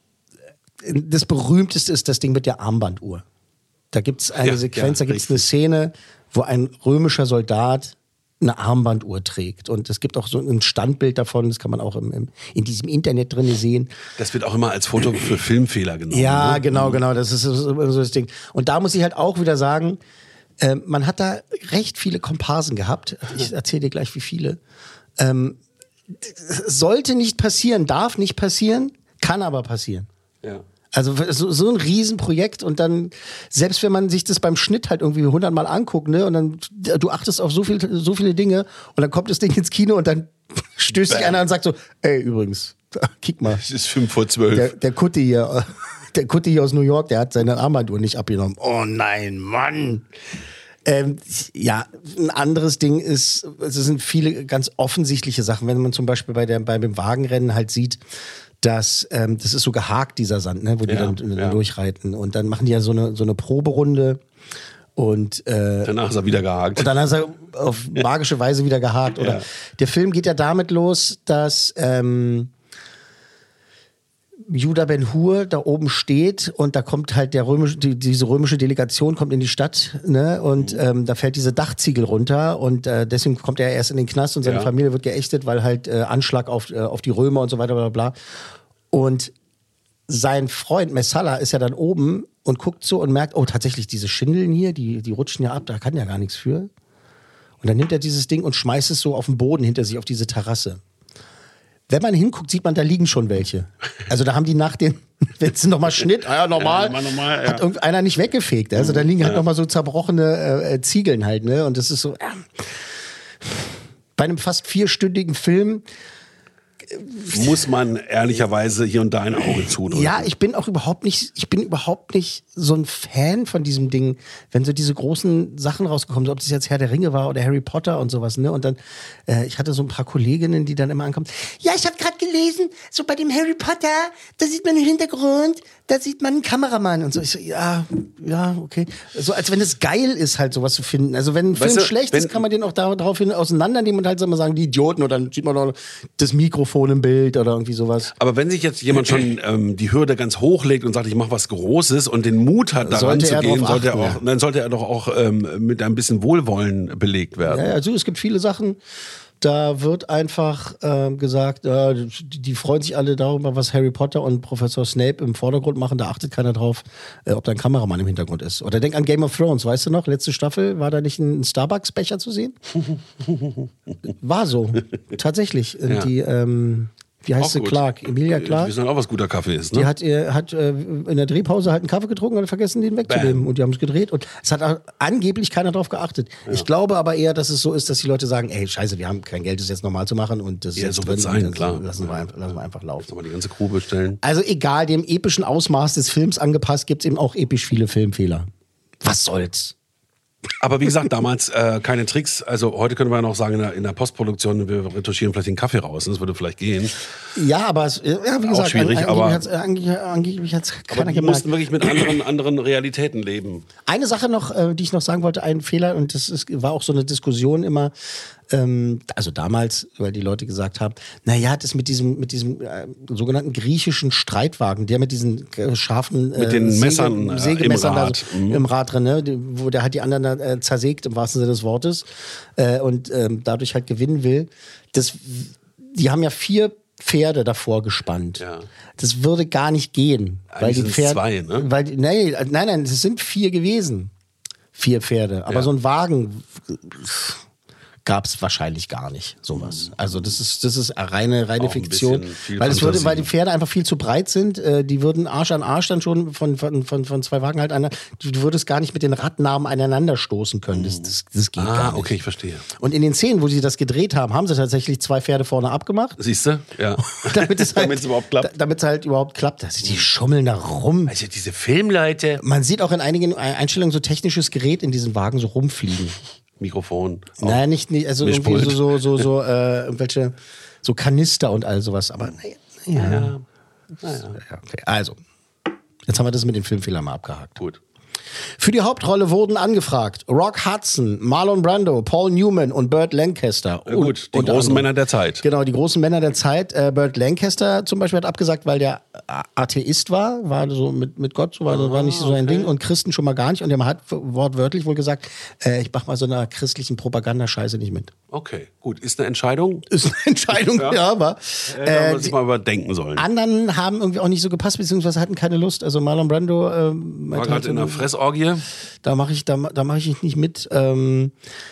das berühmteste ist das Ding mit der Armbanduhr. Da gibt es eine ja, Sequenz, ja, da gibt es eine Szene, wo ein römischer Soldat eine Armbanduhr trägt. Und es gibt auch so ein Standbild davon, das kann man auch im, im, in diesem Internet drin sehen. Das wird auch immer als Foto für Filmfehler genommen. Ja, ne? genau, genau, das ist so, so das Ding. Und da muss ich halt auch wieder sagen, äh, man hat da recht viele Komparsen gehabt. Ich erzähle dir gleich, wie viele. Ähm, sollte nicht passieren, darf nicht passieren, kann aber passieren. Ja. Also so, so ein Riesenprojekt und dann, selbst wenn man sich das beim Schnitt halt irgendwie hundertmal anguckt, ne, und dann, du achtest auf so viel, so viele Dinge und dann kommt das Ding ins Kino und dann stößt sich einer und sagt so, ey, übrigens, kick mal. Es ist fünf vor zwölf. Der, der Kutte hier, der Kutte hier aus New York, der hat seine Armbanduhr nicht abgenommen. Oh nein, Mann. Ähm, ja, ein anderes Ding ist, es sind viele ganz offensichtliche Sachen, wenn man zum Beispiel bei der, bei dem Wagenrennen halt sieht, dass ähm, das ist so gehakt, dieser Sand, ne, wo die ja, dann ja. durchreiten. Und dann machen die ja so eine, so eine Proberunde. Und äh, danach ist er wieder gehakt. Und dann ist er auf magische Weise wieder gehakt. Oder ja. Der Film geht ja damit los, dass ähm, Judah Ben Hur da oben steht und da kommt halt der römische, die, diese römische Delegation kommt in die Stadt, ne, und mhm. ähm, da fällt diese Dachziegel runter und äh, deswegen kommt er erst in den Knast und seine ja. Familie wird geächtet, weil halt äh, Anschlag auf, äh, auf die Römer und so weiter, bla bla. Und sein Freund Messala ist ja dann oben und guckt so und merkt, oh, tatsächlich diese Schindeln hier, die, die rutschen ja ab, da kann ja gar nichts für. Und dann nimmt er dieses Ding und schmeißt es so auf den Boden hinter sich, auf diese Terrasse. Wenn man hinguckt, sieht man, da liegen schon welche. Also da haben die nach den, wenn es nochmal Schnitt, ah ja, normal, ja, normal ja. hat irgendeiner nicht weggefegt. Also da liegen halt ja. nochmal so zerbrochene äh, Ziegeln halt, ne? Und das ist so, ja. Bei einem fast vierstündigen Film muss man ehrlicherweise hier und da ein Auge zudrücken. Ja, ich bin auch überhaupt nicht, ich bin überhaupt nicht so ein Fan von diesem Ding, wenn so diese großen Sachen rausgekommen sind, ob das jetzt Herr der Ringe war oder Harry Potter und sowas, ne? Und dann, äh, ich hatte so ein paar Kolleginnen, die dann immer ankommen, ja, ich habe gerade gelesen, so bei dem Harry Potter, da sieht man im Hintergrund, da sieht man einen Kameramann und so. Ich so, ja, ja, okay. So als wenn es geil ist, halt sowas zu finden. Also wenn ein Film weißt du, schlecht ist, kann man den auch daraufhin auseinandernehmen und halt immer sagen, die Idioten, oder dann sieht man noch das Mikrofon im Bild oder irgendwie sowas. Aber wenn sich jetzt jemand schon ähm, die Hürde ganz hoch legt und sagt, ich mache was Großes und den Mut hat, daran zu gehen, sollte er auch, dann sollte er doch auch ähm, mit ein bisschen Wohlwollen belegt werden. Ja, also es gibt viele Sachen, Da wird einfach ähm, gesagt, äh, die, die freuen sich alle darüber, was Harry Potter und Professor Snape im Vordergrund machen. Da achtet keiner drauf, äh, ob da ein Kameramann im Hintergrund ist. Oder denk an Game of Thrones, weißt du noch? Letzte Staffel, war da nicht ein Starbucks-Becher zu sehen? War so, tatsächlich. Ja. Die, ähm, wie heißt Auch sie? gut. Clark, Emilia Clark. Wir wissen auch, was guter Kaffee ist, ne? Die hat, äh, hat äh, in der Drehpause halt einen Kaffee getrunken und hat vergessen, den wegzunehmen. Bam. Und die haben es gedreht. Und es hat auch angeblich keiner drauf geachtet. Ja. Ich glaube aber eher, dass es so ist, dass die Leute sagen, ey, scheiße, wir haben kein Geld, das jetzt normal zu machen. Und das ist Ja, jetzt so drin. wird's sein, Und klar. Lassen wir, einfach, lassen wir einfach laufen. Soll man die ganze Crew bestellen? Also egal, dem epischen Ausmaß des Films angepasst, gibt es eben auch episch viele Filmfehler. Was soll's? Aber wie gesagt, damals äh, keine Tricks. Also heute können wir ja noch sagen, in der, in der Postproduktion, wir retuschieren vielleicht den Kaffee raus. Das würde vielleicht gehen. Ja, aber es, ja, wie gesagt, schwierig, an, aber- angeblich hat's- angeblich, angeblich hat's Aber keiner die gemerkt. mussten wirklich mit anderen, anderen Realitäten leben. Eine Sache noch, äh, die ich noch sagen wollte, ein Fehler, und das ist, war auch so eine Diskussion immer, ähm, also damals, weil die Leute gesagt haben, naja, das mit diesem, mit diesem äh, sogenannten griechischen Streitwagen, der mit diesen äh, scharfen äh, Mit den Messern, äh, Sägemessern im da Rad. so, Mhm. im Rad drin, ne, die- wo der halt die anderen da, äh, zersägt, im wahrsten Sinne des Wortes, äh, und ähm, dadurch halt gewinnen will. Das, die haben ja vier Pferde davor gespannt. Ja. Das würde gar nicht gehen. Weil Eigentlich die sind's Pferde, zwei, ne? Weil, die- nee, nein, nein, es sind vier gewesen. Vier Pferde. Aber Ja. so ein Wagen gab es wahrscheinlich gar nicht, sowas. Also das ist, das ist reine, reine Auch ein Fiktion. bisschen viel Weil es würde, Fantasie. weil die Pferde einfach viel zu breit sind. Äh, die würden Arsch an Arsch dann schon von, von, von, von zwei Wagen halt an. Du würdest gar nicht mit den Radnamen aneinander stoßen können. Das, das, das geht gar Ah, nicht. okay, ich verstehe. Und in den Szenen, wo sie das gedreht haben, haben sie tatsächlich zwei Pferde vorne abgemacht. Siehst du? Ja. Damit es halt, Damit es überhaupt klappt. da- Damit es halt überhaupt klappt. Also die schummeln da rum. Also diese Filmleute. Man sieht auch in einigen Einstellungen so technisches Gerät in diesen Wagen so rumfliegen. Mikrofon. Nein, nicht, nicht also irgendwie Mischpult. so, so, so, so äh, irgendwelche so Kanister und all sowas. Aber naja. naja. Ja, okay. Also, jetzt haben wir das mit den Filmfehlern mal abgehakt. Gut. Für die Hauptrolle wurden angefragt Rock Hudson, Marlon Brando, Paul Newman und Burt Lancaster. Ja, gut, die unter großen anderem. Männer der Zeit. Genau, die großen Männer der Zeit. Äh, Burt Lancaster zum Beispiel hat abgesagt, weil der A- Atheist war, war so mit, mit Gott, so war, war nicht so ein Ding, und Christen schon mal gar nicht. Und der hat wortwörtlich wohl gesagt, äh, ich mach mal so einer christlichen Propagandascheiße nicht mit. Okay, gut. Ist eine Entscheidung, Ist eine Entscheidung, ja, Ja. aber äh, da äh, muss ich mal überdenken sollen. anderen haben irgendwie auch nicht so gepasst, beziehungsweise hatten keine Lust. Also Marlon Brando ähm, War meinte gerade halt so, in einer Fressorgie. da mache ich, da, da mach ich nicht mit. Ähm,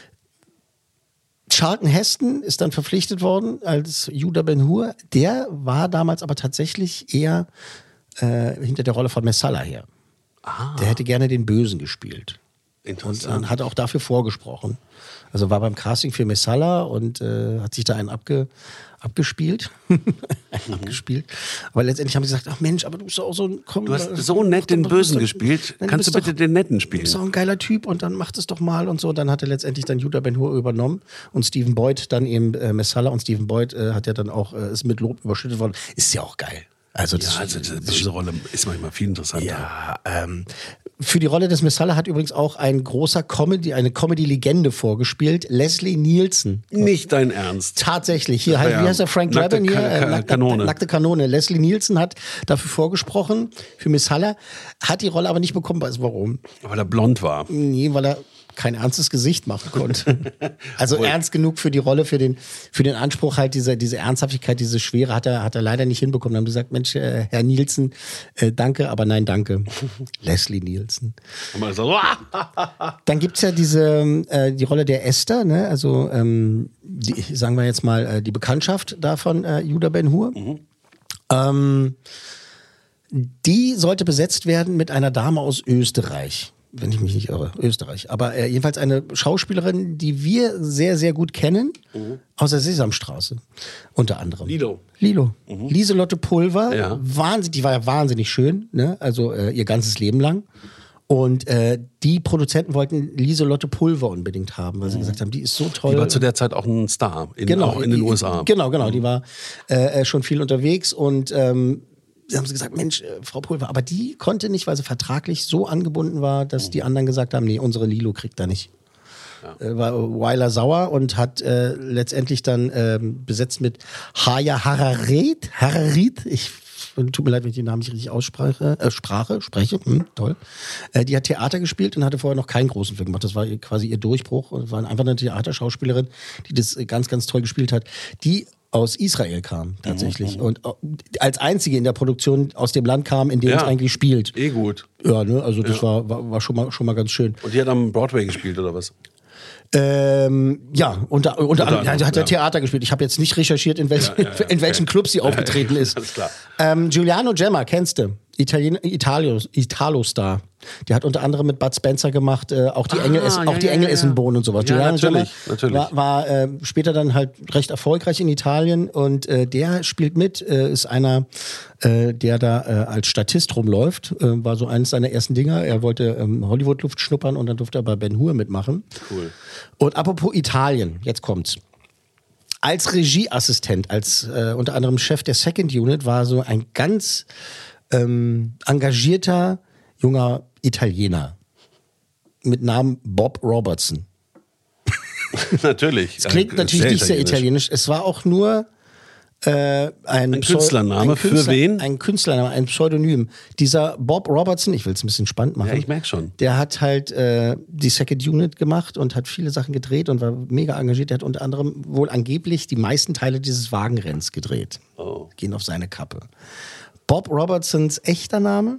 Charlton Heston ist dann verpflichtet worden als Judah Ben-Hur. Der war damals aber tatsächlich eher äh, hinter der Rolle von Messala her. Der hätte gerne den Bösen gespielt. Und Interessant. äh, hat auch dafür vorgesprochen. Also war beim Casting für Messala und äh, hat sich da einen abge, abgespielt. einen abgespielt. Aber letztendlich haben sie gesagt, ach Mensch, aber du bist doch auch so ein... Komm, Du hast äh, so nett den mach doch- Bösen mach doch- gespielt. Nein, Kannst du bist bitte doch- den Netten Du spielen? bist doch ein geiler Typ und dann mach das doch mal und so. Dann hat er letztendlich dann Judah Ben-Hur übernommen und Stephen Boyd dann eben äh, Messala, und Stephen Boyd äh, hat ja dann auch, äh, ist mit Lob überschüttet worden. Ist ja auch geil. Also, das, Ja, also diese böse Rolle ist manchmal viel interessanter. ja, ähm, für die Rolle des Messala hat übrigens auch ein großer Comedy, eine Comedy-Legende vorgespielt, Leslie Nielsen. Nicht dein Ernst. Tatsächlich. Hier, Ja, halt, ja. wie heißt der? Frank Nackte Drabin hier? Ka- Ka- Äh, nackte, Kanone. Nackte Kanone. Leslie Nielsen hat dafür vorgesprochen, für Messala, hat die Rolle aber nicht bekommen. Weißt du warum? Weil er blond war. Nee, weil er kein ernstes Gesicht machen konnte. Also ernst genug für die Rolle, für den, für den Anspruch halt, diese, diese Ernsthaftigkeit, diese Schwere hat er, hat er leider nicht hinbekommen. Dann haben die gesagt, Mensch, äh, Herr Nielsen, äh, danke, aber nein, danke. Leslie Nielsen. Und man ist so, "Uah!" Dann gibt's ja diese, äh, die Rolle der Esther, ne? Also ähm, die, sagen wir jetzt mal, äh, die Bekanntschaft da von äh, Judah Ben-Hur. Ähm, die sollte besetzt werden mit einer Dame aus Österreich, wenn ich mich nicht irre, Österreich. Aber äh, jedenfalls eine Schauspielerin, die wir sehr, sehr gut kennen, aus der Sesamstraße unter anderem. Lilo. Lilo. Lieselotte Pulver, Ja. wahnsinnig, die war ja wahnsinnig schön, ne? Also äh, ihr ganzes Leben lang. Und äh, die Produzenten wollten Lieselotte Pulver unbedingt haben, weil sie gesagt haben, die ist so toll. Die war zu der Zeit auch ein Star, in, auch in den U S A. Genau, genau. Die war äh, schon viel unterwegs und ähm, sie haben sie gesagt, Mensch, äh, Frau Pulver, aber die konnte nicht, weil sie vertraglich so angebunden war, dass die anderen gesagt haben, nee, unsere Lilo kriegt da nicht. Äh, war Weiler sauer und hat äh, letztendlich dann ähm, besetzt mit Haya Hararit, Hararit, ich tut mir leid, wenn ich den Namen nicht richtig ausspreche, äh, Sprache, spreche, hm, toll. Äh, die hat Theater gespielt und hatte vorher noch keinen großen Film gemacht. Das war quasi ihr Durchbruch und war einfach eine Theaterschauspielerin, die das ganz, ganz toll gespielt hat. Die aus Israel kam tatsächlich mhm. und als einzige in der Produktion aus dem Land kam, in dem ja. es eigentlich spielt. Eh gut. Ja, ne, also das ja. war, war, war schon mal, schon mal ganz schön. Und die hat am Broadway gespielt oder was? Ähm, ja, unter, unter, unter anderem, ja, hat er ja. Theater gespielt. Ich habe jetzt nicht recherchiert, in, welchen, ja, ja, ja, in welchen okay. Clubs sie aufgetreten ist. Alles klar. Ähm, Giuliano Gemma, kennst du? Italien, Italio, Italo-Star. Der hat unter anderem mit Bud Spencer gemacht, äh, auch die ah, Engel, ja, auch die ja, Engel ja, essen Bohnen und sowas. Ja, Giuliano natürlich, Gemma natürlich. war, war äh, später dann halt recht erfolgreich in Italien und äh, der spielt mit, äh, ist einer, äh, der da äh, als Statist rumläuft. Äh, war so eines seiner ersten Dinger. Er wollte ähm, Hollywood-Luft schnuppern und dann durfte er bei Ben Hur mitmachen. Cool. Und apropos Italien, jetzt kommt's. Als Regieassistent, als äh, unter anderem Chef der Second Unit, war so ein ganz ähm, engagierter junger Italiener mit Namen Bob Robertson. Natürlich. Es klingt natürlich sehr nicht sehr italienisch. Es war auch nur äh, ein, ein Künstlername. ein Künstler, für wen? Ein Künstlername, ein Pseudonym. Dieser Bob Robertson, ich will es ein bisschen spannend machen. Ja, ich merke schon. Der hat halt äh, die Second Unit gemacht und hat viele Sachen gedreht und war mega engagiert. Der hat unter anderem wohl angeblich die meisten Teile dieses Wagenrenns gedreht. Oh. Gehen auf seine Kappe. Bob Robertsons echter Name?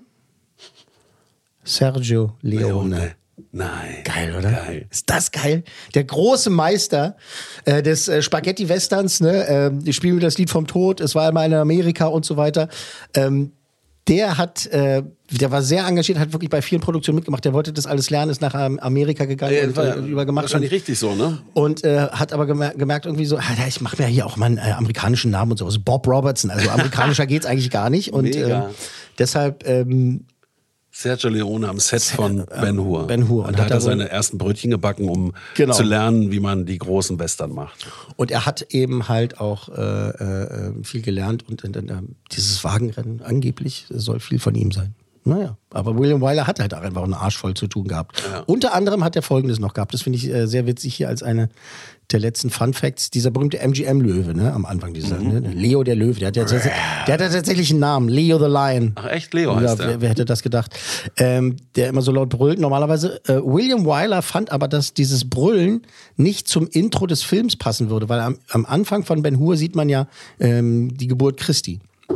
Sergio Leone. Leone. Nein. Geil, oder? Geil. Ist das geil? Der große Meister äh, des äh, Spaghetti-Westerns, ne? Ähm, die spielen wieder das Lied vom Tod, es war einmal in Amerika und so weiter. Ähm, der hat, äh, der war sehr engagiert, hat wirklich bei vielen Produktionen mitgemacht. Der wollte das alles lernen, ist nach Amerika gegangen Ja, und war, äh, übergemacht. Wahrscheinlich richtig so, ne? Und äh, hat aber gemerkt, gemerkt irgendwie so, ah, ich mache mir hier auch mal einen äh, amerikanischen Namen und so. Also Bob Robertson, also amerikanischer geht's eigentlich gar nicht. Und äh, deshalb ähm, Sergio Leone am Set von Ben Hur. Ben Hur. Und da hat er seine ersten Brötchen gebacken, um genau. zu lernen, wie man die großen Western macht. Und er hat eben halt auch äh, äh, viel gelernt und äh, äh, dieses Wagenrennen angeblich soll viel von ihm sein. Naja, aber William Wyler hat halt auch einfach einen Arsch voll zu tun gehabt. Ja. Unter anderem hat er Folgendes noch gehabt, das finde ich äh, sehr witzig hier als eine der letzten Fun Facts, dieser berühmte M G M-Löwe, ne, am Anfang dieser, mhm. ne, Leo der Löwe, der hat ja der hat ja tatsächlich einen Namen, Leo the Lion. Ach echt, Leo heißt ja, der? Wer, wer hätte das gedacht? Ähm, der immer so laut brüllt. Normalerweise, äh, William Wyler fand aber, dass dieses Brüllen nicht zum Intro des Films passen würde, weil am, am Anfang von Ben Hur sieht man ja ähm, die Geburt Christi.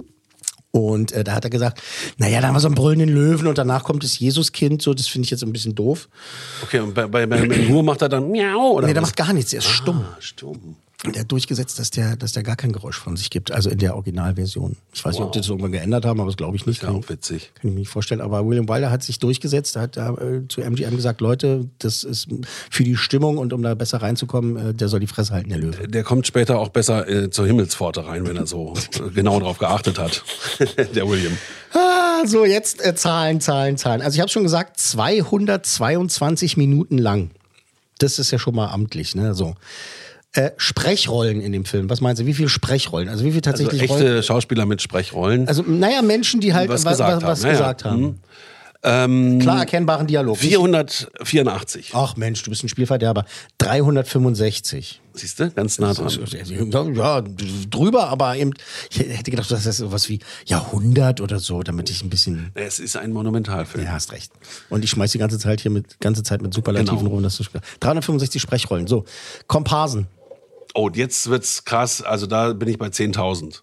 Und äh, da hat er gesagt, naja, da haben wir so einen brüllenden Löwen und danach kommt das Jesuskind, so, das finde ich jetzt ein bisschen doof. Okay, und bei, bei, bei Ben Hur macht er dann Miau, oder? Nee, der was? macht gar nichts, er ist ah, stumm. stumm. Der hat durchgesetzt, dass der, dass der gar kein Geräusch von sich gibt, also in der Originalversion. Ich weiß wow. nicht, ob die das irgendwann geändert haben, aber das glaube ich nicht. Das ist ja auch witzig. Kann ich mir nicht vorstellen. Aber William Wyler hat sich durchgesetzt, hat da, äh, zu M G M gesagt, Leute, das ist für die Stimmung und um da besser reinzukommen, äh, der soll die Fresse halten, der Löwe. Der kommt später auch besser äh, zur Himmelspforte rein, wenn er so genau drauf geachtet hat, der William. Ah, so, jetzt äh, Zahlen, Zahlen, Zahlen. Also ich habe schon gesagt, zweihundertzweiundzwanzig Minuten lang. Das ist ja schon mal amtlich, ne? So. Äh, Sprechrollen in dem Film. Was meinst du? Wie viele Sprechrollen? Also wie viel tatsächlich also echte Rollen? Schauspieler mit Sprechrollen. Also naja, Menschen, die halt was was, gesagt was, was haben. gesagt ja, ja. haben. Mhm. Ähm, Klar erkennbaren Dialog. vierhundertvierundachtzig. Ach Mensch, du bist ein Spielverderber. dreihundertfünfundsechzig. Siehst du? Ganz nah dran. Ja, drüber, aber eben, ich hätte gedacht, das ist sowas wie Jahrhundert oder so, damit ich ein bisschen... Es ist ein Monumentalfilm. Ja, hast recht. Und ich schmeiß die ganze Zeit hier mit, ganze Zeit mit Superlativen genau. rum. Das ist dreihundertfünfundsechzig Sprechrollen. So, Komparsen. Oh, jetzt wird's krass. Also da bin ich bei zehntausend.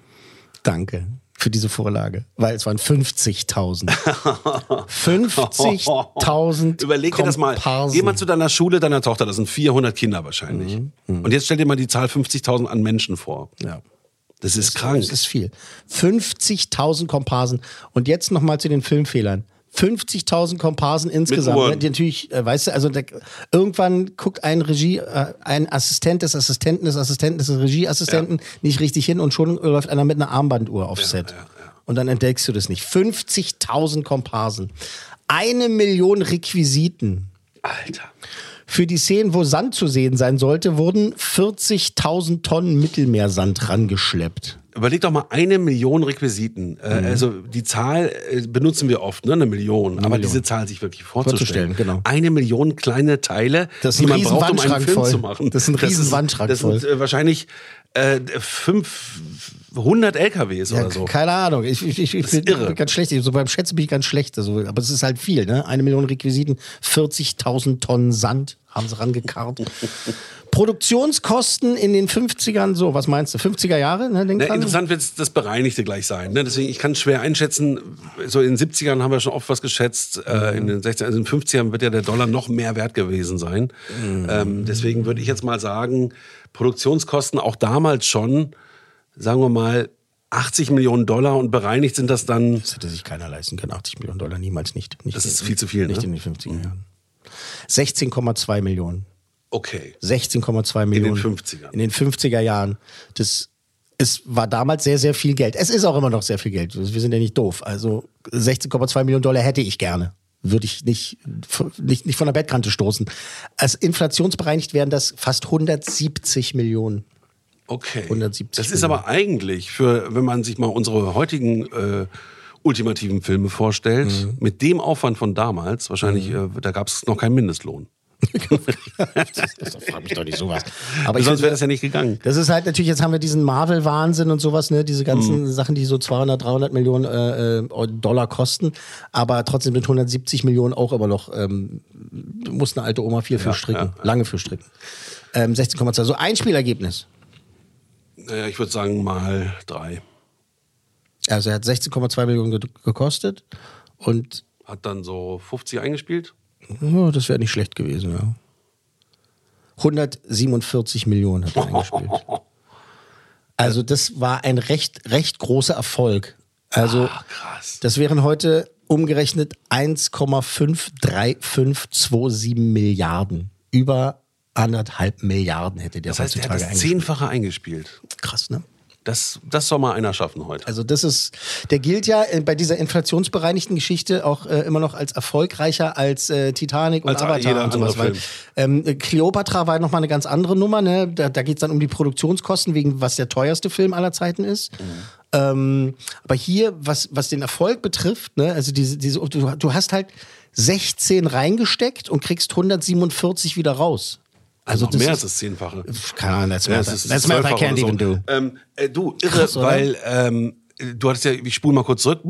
Danke für diese Vorlage, weil es waren fünfzigtausend. fünfzigtausend Überleg dir das mal. Komparsen. Geh mal zu deiner Schule, deiner Tochter. Das sind vierhundert Kinder wahrscheinlich. Mhm. Mhm. Und jetzt stell dir mal die Zahl fünfzigtausend an Menschen vor. Ja. Das ist das krank. Das ist viel. fünfzigtausend Komparsen. Und jetzt nochmal zu den Filmfehlern. fünfzigtausend Komparsen insgesamt. Ne? Die natürlich, äh, weißt du, also der, irgendwann guckt ein Regie, äh, ein Assistent des Assistenten des Assistenten des Regieassistenten ja. nicht richtig hin und schon läuft einer mit einer Armbanduhr aufs ja, Set. Ja, ja. Und dann entdeckst du das nicht. fünfzigtausend Komparsen. Eine Million Requisiten. Alter. Für die Szenen, wo Sand zu sehen sein sollte, wurden vierzigtausend Tonnen Mittelmeersand rangeschleppt. Überleg doch mal, eine Million Requisiten. Mhm. Äh, also die Zahl äh, benutzen wir oft, ne? Eine Million. Eine aber Million. Diese Zahl sich wirklich vorzustellen. vorzustellen genau. Eine Million kleine Teile, das ist die ein man braucht, um einen Film voll. zu machen. Das ist ein riesen Wandschrank Das voll. sind äh, wahrscheinlich äh, fünf hundert L K Ws Ja, oder so. keine Ahnung. Ich, ich, ich, ich Das ist bin irre. ganz schlecht. So beim Schätzen bin ich ganz schlecht. Also, aber es ist halt viel, ne? Eine Million Requisiten, vierzigtausend Tonnen Sand haben sie rangekarrt. Produktionskosten in den fünfzigern, so, was meinst du? fünfziger Jahre? Ne, denk Ne, dran. interessant wird das Bereinigte gleich sein. Ne? Deswegen, ich kann es schwer einschätzen. So in den siebzigern haben wir schon oft was geschätzt. Äh, in den sechzigern, also in den fünfzigern wird ja der Dollar noch mehr wert gewesen sein. Mhm. Ähm, deswegen würde ich jetzt mal sagen, Produktionskosten auch damals schon, sagen wir mal, achtzig Millionen Dollar und bereinigt sind das dann. Das hätte sich keiner leisten können. achtzig Millionen Dollar, niemals nicht. nicht Das ist in, viel zu viel, Nicht ne? in den fünfziger Jahren. sechzehn Komma zwei Millionen. Okay. sechzehn Komma zwei Millionen. den fünfzigern. In den fünfziger Jahren. Das es war damals sehr, sehr viel Geld. Es ist auch immer noch sehr viel Geld. Wir sind ja nicht doof. Also sechzehn Komma zwei Millionen Dollar hätte ich gerne. Würde ich nicht, nicht, nicht von der Bettkante stoßen. Als inflationsbereinigt wären das fast hundertsiebzig Millionen. Okay. hundertsiebzig Das ist aber eigentlich, für, wenn man sich mal unsere heutigen äh, ultimativen Filme vorstellt, Mhm. mit dem Aufwand von damals, wahrscheinlich, äh, da gab es noch keinen Mindestlohn. Das fragt mich doch nicht sowas. Aber ich Sonst finde, wäre das ja nicht gegangen. das ist halt natürlich, jetzt haben wir diesen Marvel-Wahnsinn und sowas, ne, diese ganzen Mhm. Sachen, die so zweihundert, dreihundert Millionen äh, äh, Dollar kosten, aber trotzdem mit hundertsiebzig Millionen auch immer noch, ähm, muss eine alte Oma viel für Ja, stricken, ja, ja. lange für stricken. Ähm, sechzehn Komma zwei, so Einspielergebnis. Äh, ich würde sagen mal drei. Also er hat sechzehn Komma zwei Millionen ge gekostet und Hat dann so fünfzig eingespielt. ja, das wäre nicht schlecht gewesen, ja. hundertsiebenundvierzig Millionen hat er eingespielt. Also das war ein recht, recht großer Erfolg. Also Ah, krass. das wären heute umgerechnet eins Komma fünf drei fünf zwei sieben Milliarden. Über anderthalb Milliarden hätte der Das heißt, er hat heutzutage das eingespielt. Zehnfache eingespielt. Krass, ne? Das, das soll mal einer schaffen heute. Also das ist, der gilt ja äh, bei dieser inflationsbereinigten Geschichte auch äh, immer noch als erfolgreicher als äh, Titanic und Als Avatar jeder und sowas. andere Weil, ähm, äh, Cleopatra war nochmal eine ganz andere Nummer. Ne? Da, da geht es dann um die Produktionskosten, wegen was der teuerste Film aller Zeiten ist. Mhm. Ähm, aber hier, was, was den Erfolg betrifft, ne? also diese, diese, du, du hast halt sechzehn reingesteckt und kriegst hundertsiebenundvierzig wieder raus. Also noch das mehr ist, als das Zehnfache. keine Ahnung, that's Ja, math, es ist that's math I zwölffache can't oder so. even do. Ähm, äh, du, irre, Krass, oder? weil ähm, du hattest ja, ich spule mal kurz zurück.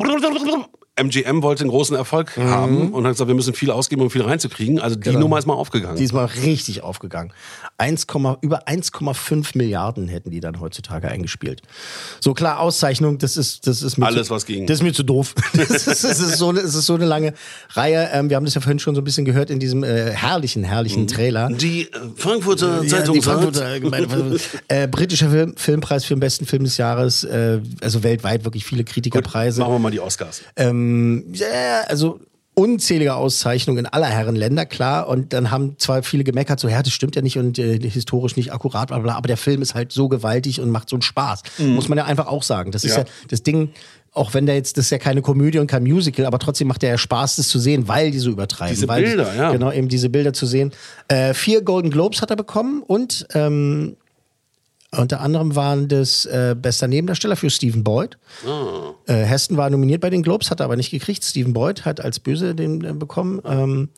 M G M wollte einen großen Erfolg haben und hat gesagt, wir müssen viel ausgeben, um viel reinzukriegen. Also die Genau. Nummer ist mal aufgegangen. Diesmal richtig aufgegangen. eins, über eins Komma fünf Milliarden hätten die dann heutzutage eingespielt. So klar, Auszeichnung, das ist, das ist mir Alles, zu, was ging. Das ist mir zu doof. Das ist, das ist, so, eine, das ist so eine lange Reihe. Ähm, wir haben das ja vorhin schon so ein bisschen gehört in diesem äh, herrlichen, herrlichen Trailer. Die äh, Frankfurter Ja, Zeitung die sagt, Frankfurter Allgemeine- äh, britischer Film, Filmpreis für den besten Film des Jahres, äh, also weltweit wirklich viele Kritikerpreise. machen wir mal die Oscars. Ähm, ja, also unzählige Auszeichnungen in aller Herren Länder, klar. Und dann haben zwar viele gemeckert, so, ja, das stimmt ja nicht und äh, historisch nicht akkurat, bla, bla, aber der Film ist halt so gewaltig und macht so einen Spaß. Muss man ja einfach auch sagen. Das ist ja, Ja. das Ding, auch wenn der jetzt, das ist ja keine Komödie und kein Musical, aber trotzdem macht der ja Spaß, das zu sehen, weil die so übertreiben. Diese weil Bilder, ja. Genau, eben diese Bilder zu sehen. Äh, vier Golden Globes hat er bekommen und ähm, unter anderem waren das äh, bester Nebendarsteller für Stephen Boyd. Ah. Äh, Heston war nominiert bei den Globes, hat er aber nicht gekriegt. Stephen Boyd hat als Böse den äh, bekommen. Ähm,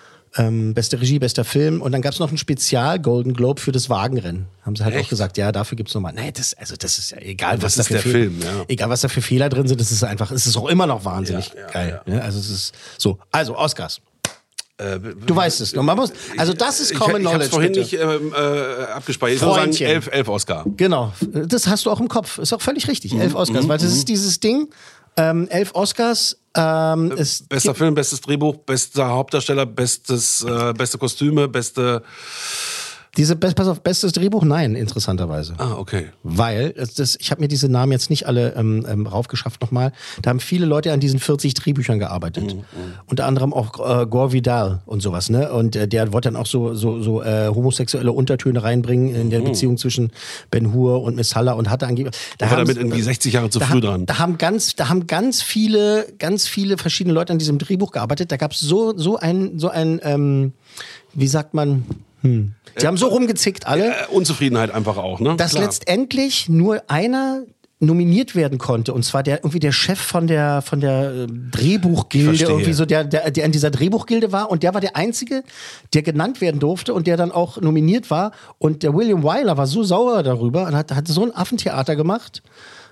ähm, beste Regie, bester Film. Und dann gab es noch ein Spezial Golden Globe für das Wagenrennen. Haben sie halt Echt? auch gesagt, ja, dafür gibt's nochmal. Nee, das, also das ist ja egal, Das was da ist für der Fehl- Film, ja. Egal, was da für Fehler drin sind, das ist einfach, es ist auch immer noch wahnsinnig Ja, ja, geil. ja. Ne? Also es ist so. Also, Oscars. Äh, Du weißt es. Man muss, also das ist Common ich, ich Knowledge. hab's vorhin bitte. nicht ähm, äh, abgespeichert. Ich würde sagen Freundchen. elf, elf Oscar. Genau, das hast du auch im Kopf. Ist auch völlig richtig. Mhm, Elf Oscars, weil das ist dieses Ding. Ähm, elf Oscars. Ähm, es Bester gibt- Film, bestes Drehbuch, bester Hauptdarsteller, bestes, äh, beste Kostüme, beste... Diese, pass auf, bestes Drehbuch? Nein, interessanterweise. Ah, okay. Weil, das, das, ich habe mir diese Namen jetzt nicht alle ähm, ähm, raufgeschafft nochmal. Da haben viele Leute an diesen vierzig Drehbüchern gearbeitet. Mhm, Unter anderem auch äh, Gore Vidal und sowas. Ne? Und äh, der wollte dann auch so, so, so äh, homosexuelle Untertöne reinbringen in der Mhm. Beziehung zwischen Ben Hur und Miss Haller und hatte angeblich... Da War haben damit sie- irgendwie sechzig Jahre zu da früh haben, dran. Da haben ganz, da haben ganz viele, ganz viele verschiedene Leute an diesem Drehbuch gearbeitet. Da gab es so, so ein, so ein, ähm, wie sagt man, hm. Die haben so rumgezickt alle, Äh, Unzufriedenheit einfach auch, ne? dass Klar. letztendlich nur einer nominiert werden konnte, und zwar der irgendwie der Chef von der von der äh, Drehbuchgilde, Verstehe. irgendwie so der, der der in dieser Drehbuchgilde war, und der war der einzige, der genannt werden durfte und der dann auch nominiert war, und der William Wyler war so sauer darüber und hat hat so ein Affentheater gemacht.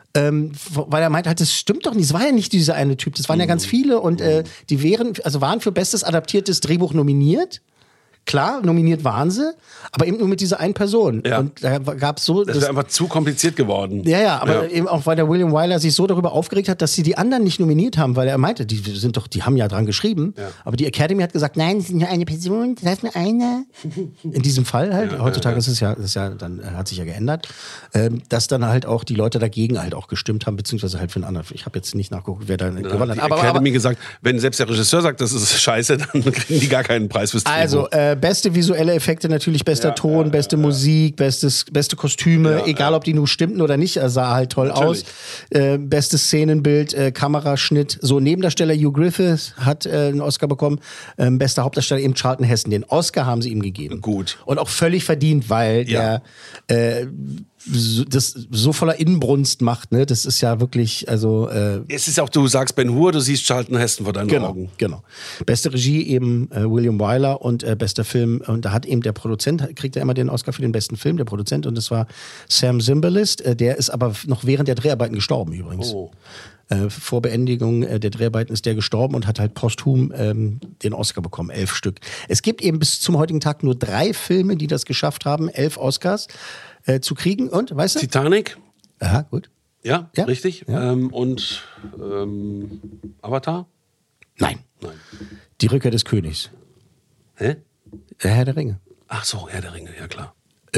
Ähm, weil er meint halt, das stimmt doch nicht, es war ja nicht dieser eine Typ, das waren ja ganz viele und äh, die wären, also waren für bestes adaptiertes Drehbuch nominiert. Klar, nominiert waren sie, aber eben nur mit dieser einen Person. Ja. Und da gab es so. Das wäre einfach zu kompliziert geworden. Ja, ja, aber Ja. eben auch, weil der William Wyler sich so darüber aufgeregt hat, dass sie die anderen nicht nominiert haben, weil er meinte, die sind doch, die haben ja dran geschrieben. Ja. Aber die Academy hat gesagt, nein, es ist nur eine Person, das heißt nur einer. In diesem Fall halt, Ja, heutzutage ja, ja. ist es ja, ist ja dann hat sich ja geändert, ähm, dass dann halt auch die Leute dagegen halt auch gestimmt haben, beziehungsweise halt für einen anderen. Ich habe jetzt nicht nachgeguckt, wer da Dann gewonnen hat hat. die Aber, Academy aber gesagt, wenn selbst der Regisseur sagt, das ist scheiße, dann kriegen die gar keinen Preis fürs Drehbuch. also, äh, beste visuelle Effekte natürlich, bester Ja, Ton, ja, beste ja, ja. Musik, bestes, beste Kostüme, Ja, egal ja. ob die nur stimmten oder nicht, er sah halt toll Natürlich. aus. Äh, bestes Szenenbild, äh, Kameraschnitt, so Nebendarsteller Hugh Griffith hat äh, einen Oscar bekommen, ähm, bester Hauptdarsteller eben Charlton Heston. Den Oscar haben sie ihm gegeben. Gut. Und auch völlig verdient, weil Ja. der äh, so, das so voller Inbrunst macht, ne? Das ist ja wirklich, also äh, Es ist auch, du sagst Ben Hur, du siehst Charlton Heston vor deinen Genau, Augen. genau. Beste Regie eben äh, William Wyler und äh, bester Film. Und da hat eben der Produzent, kriegt er immer den Oscar für den besten Film, der Produzent. Und das war Sam Zimbalist. Äh, der ist aber noch während der Dreharbeiten gestorben übrigens. Oh. Äh, vor Beendigung äh, der Dreharbeiten ist der gestorben und hat halt posthum ähm, den Oscar bekommen, elf Stück. Es gibt eben bis zum heutigen Tag nur drei Filme, die das geschafft haben, elf Oscars äh, zu kriegen. Und, weißt du? Titanic, Aha, gut. ja, Ja. richtig. Ja. Ähm, und ähm, Avatar? Nein. Nein. Die Rückkehr des Königs. Hä? Der Herr der Ringe. Ach so, Herr der Ringe, ja klar.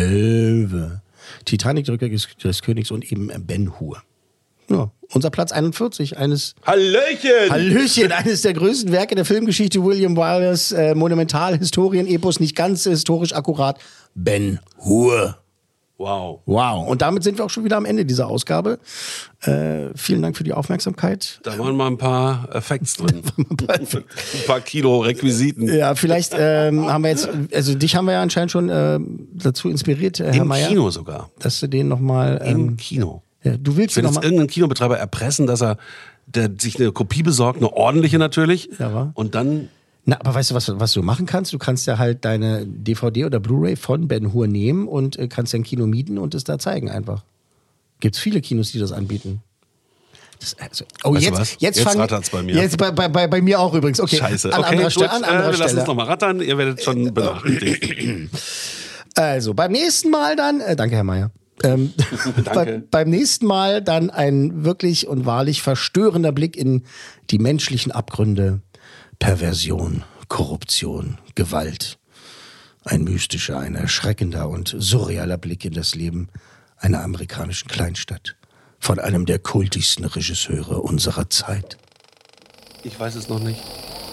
Elve. Titanic, die Rückkehr des, des Königs und eben Ben Hur. Ja, unser Platz einundvierzig, eines Hallöchen! Hallöchen, eines der größten Werke der Filmgeschichte, William Wylers äh, Monumental-Historien-Epos, nicht ganz historisch akkurat, Ben Hur. Wow. Wow, und damit sind wir auch schon wieder am Ende dieser Ausgabe. Äh, vielen Dank für die Aufmerksamkeit. Da waren mal ein paar Effekts drin. ein paar Kilo Requisiten. Ja, vielleicht ähm, haben wir jetzt, also dich haben wir ja anscheinend schon äh, dazu inspiriert, äh, Herr Im Mayer, Kino sogar. dass du den nochmal... Im Ähm, Kino. ja, du willst Ich will noch jetzt mal... irgendeinen Kinobetreiber erpressen, dass er der sich eine Kopie besorgt, eine ordentliche natürlich. Ja, wa? Und dann Na, aber weißt du, was, was du machen kannst? Du kannst ja halt deine D V D oder Blu-ray von Ben Hur nehmen und äh, kannst ja ein Kino mieten und es da zeigen einfach. Gibt's viele Kinos, die das anbieten. Das, also, oh, Weißt du jetzt, was? jetzt, Jetzt fang, rattert's bei mir. Jetzt bei, bei, bei, bei mir auch übrigens. Okay, Scheiße. An Okay, anderer gut, Stelle. An äh, anderer wir lassen Stelle. uns nochmal rattern. Ihr werdet schon benachrichtigt. Also, beim nächsten Mal dann, äh, danke Herr Mayer. Ähm, bei, beim nächsten Mal dann ein wirklich und wahrlich verstörender Blick in die menschlichen Abgründe, Perversion, Korruption, Gewalt. Ein mystischer, ein erschreckender und surrealer Blick in das Leben einer amerikanischen Kleinstadt. Von einem der kultigsten Regisseure unserer Zeit. Ich weiß es noch nicht.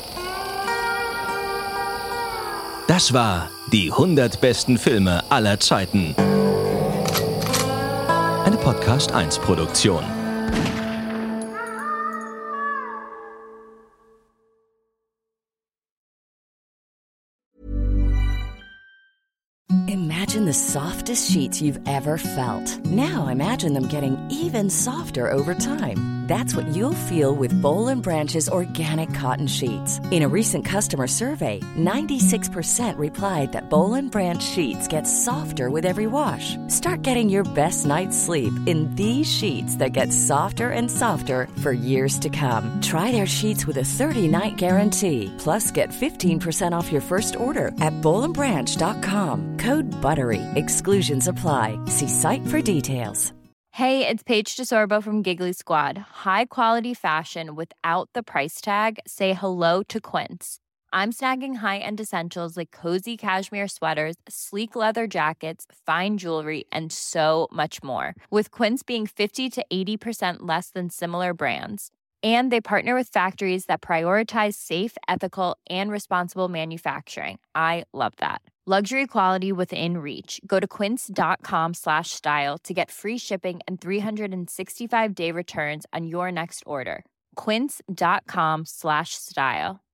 Das war die hundert besten Filme aller Zeiten. Eine Podcast eins Produktion. Imagine the softest sheets you've ever felt. Now imagine them getting even softer over time. That's what you'll feel with Boll and Branch's organic cotton sheets. In a recent customer survey, ninety-six percent replied that Boll and Branch sheets get softer with every wash. Start getting your best night's sleep in these sheets that get softer and softer for years to come. Try their sheets with a thirty-night guarantee. Plus, get fifteen percent off your first order at boll and branch dot com. Code BUTTERY. Exclusions apply. See site for details. Hey, it's Paige DeSorbo from Giggly Squad. High quality fashion without the price tag. Say hello to Quince. I'm snagging high-end essentials like cozy cashmere sweaters, sleek leather jackets, fine jewelry, and so much more. With Quince being fifty to eighty percent less than similar brands. And they partner with factories that prioritize safe, ethical, and responsible manufacturing. I love that. Luxury quality within reach. Go to quince.com slash style to get free shipping and three sixty-five day returns on your next order. Quince.com slash style.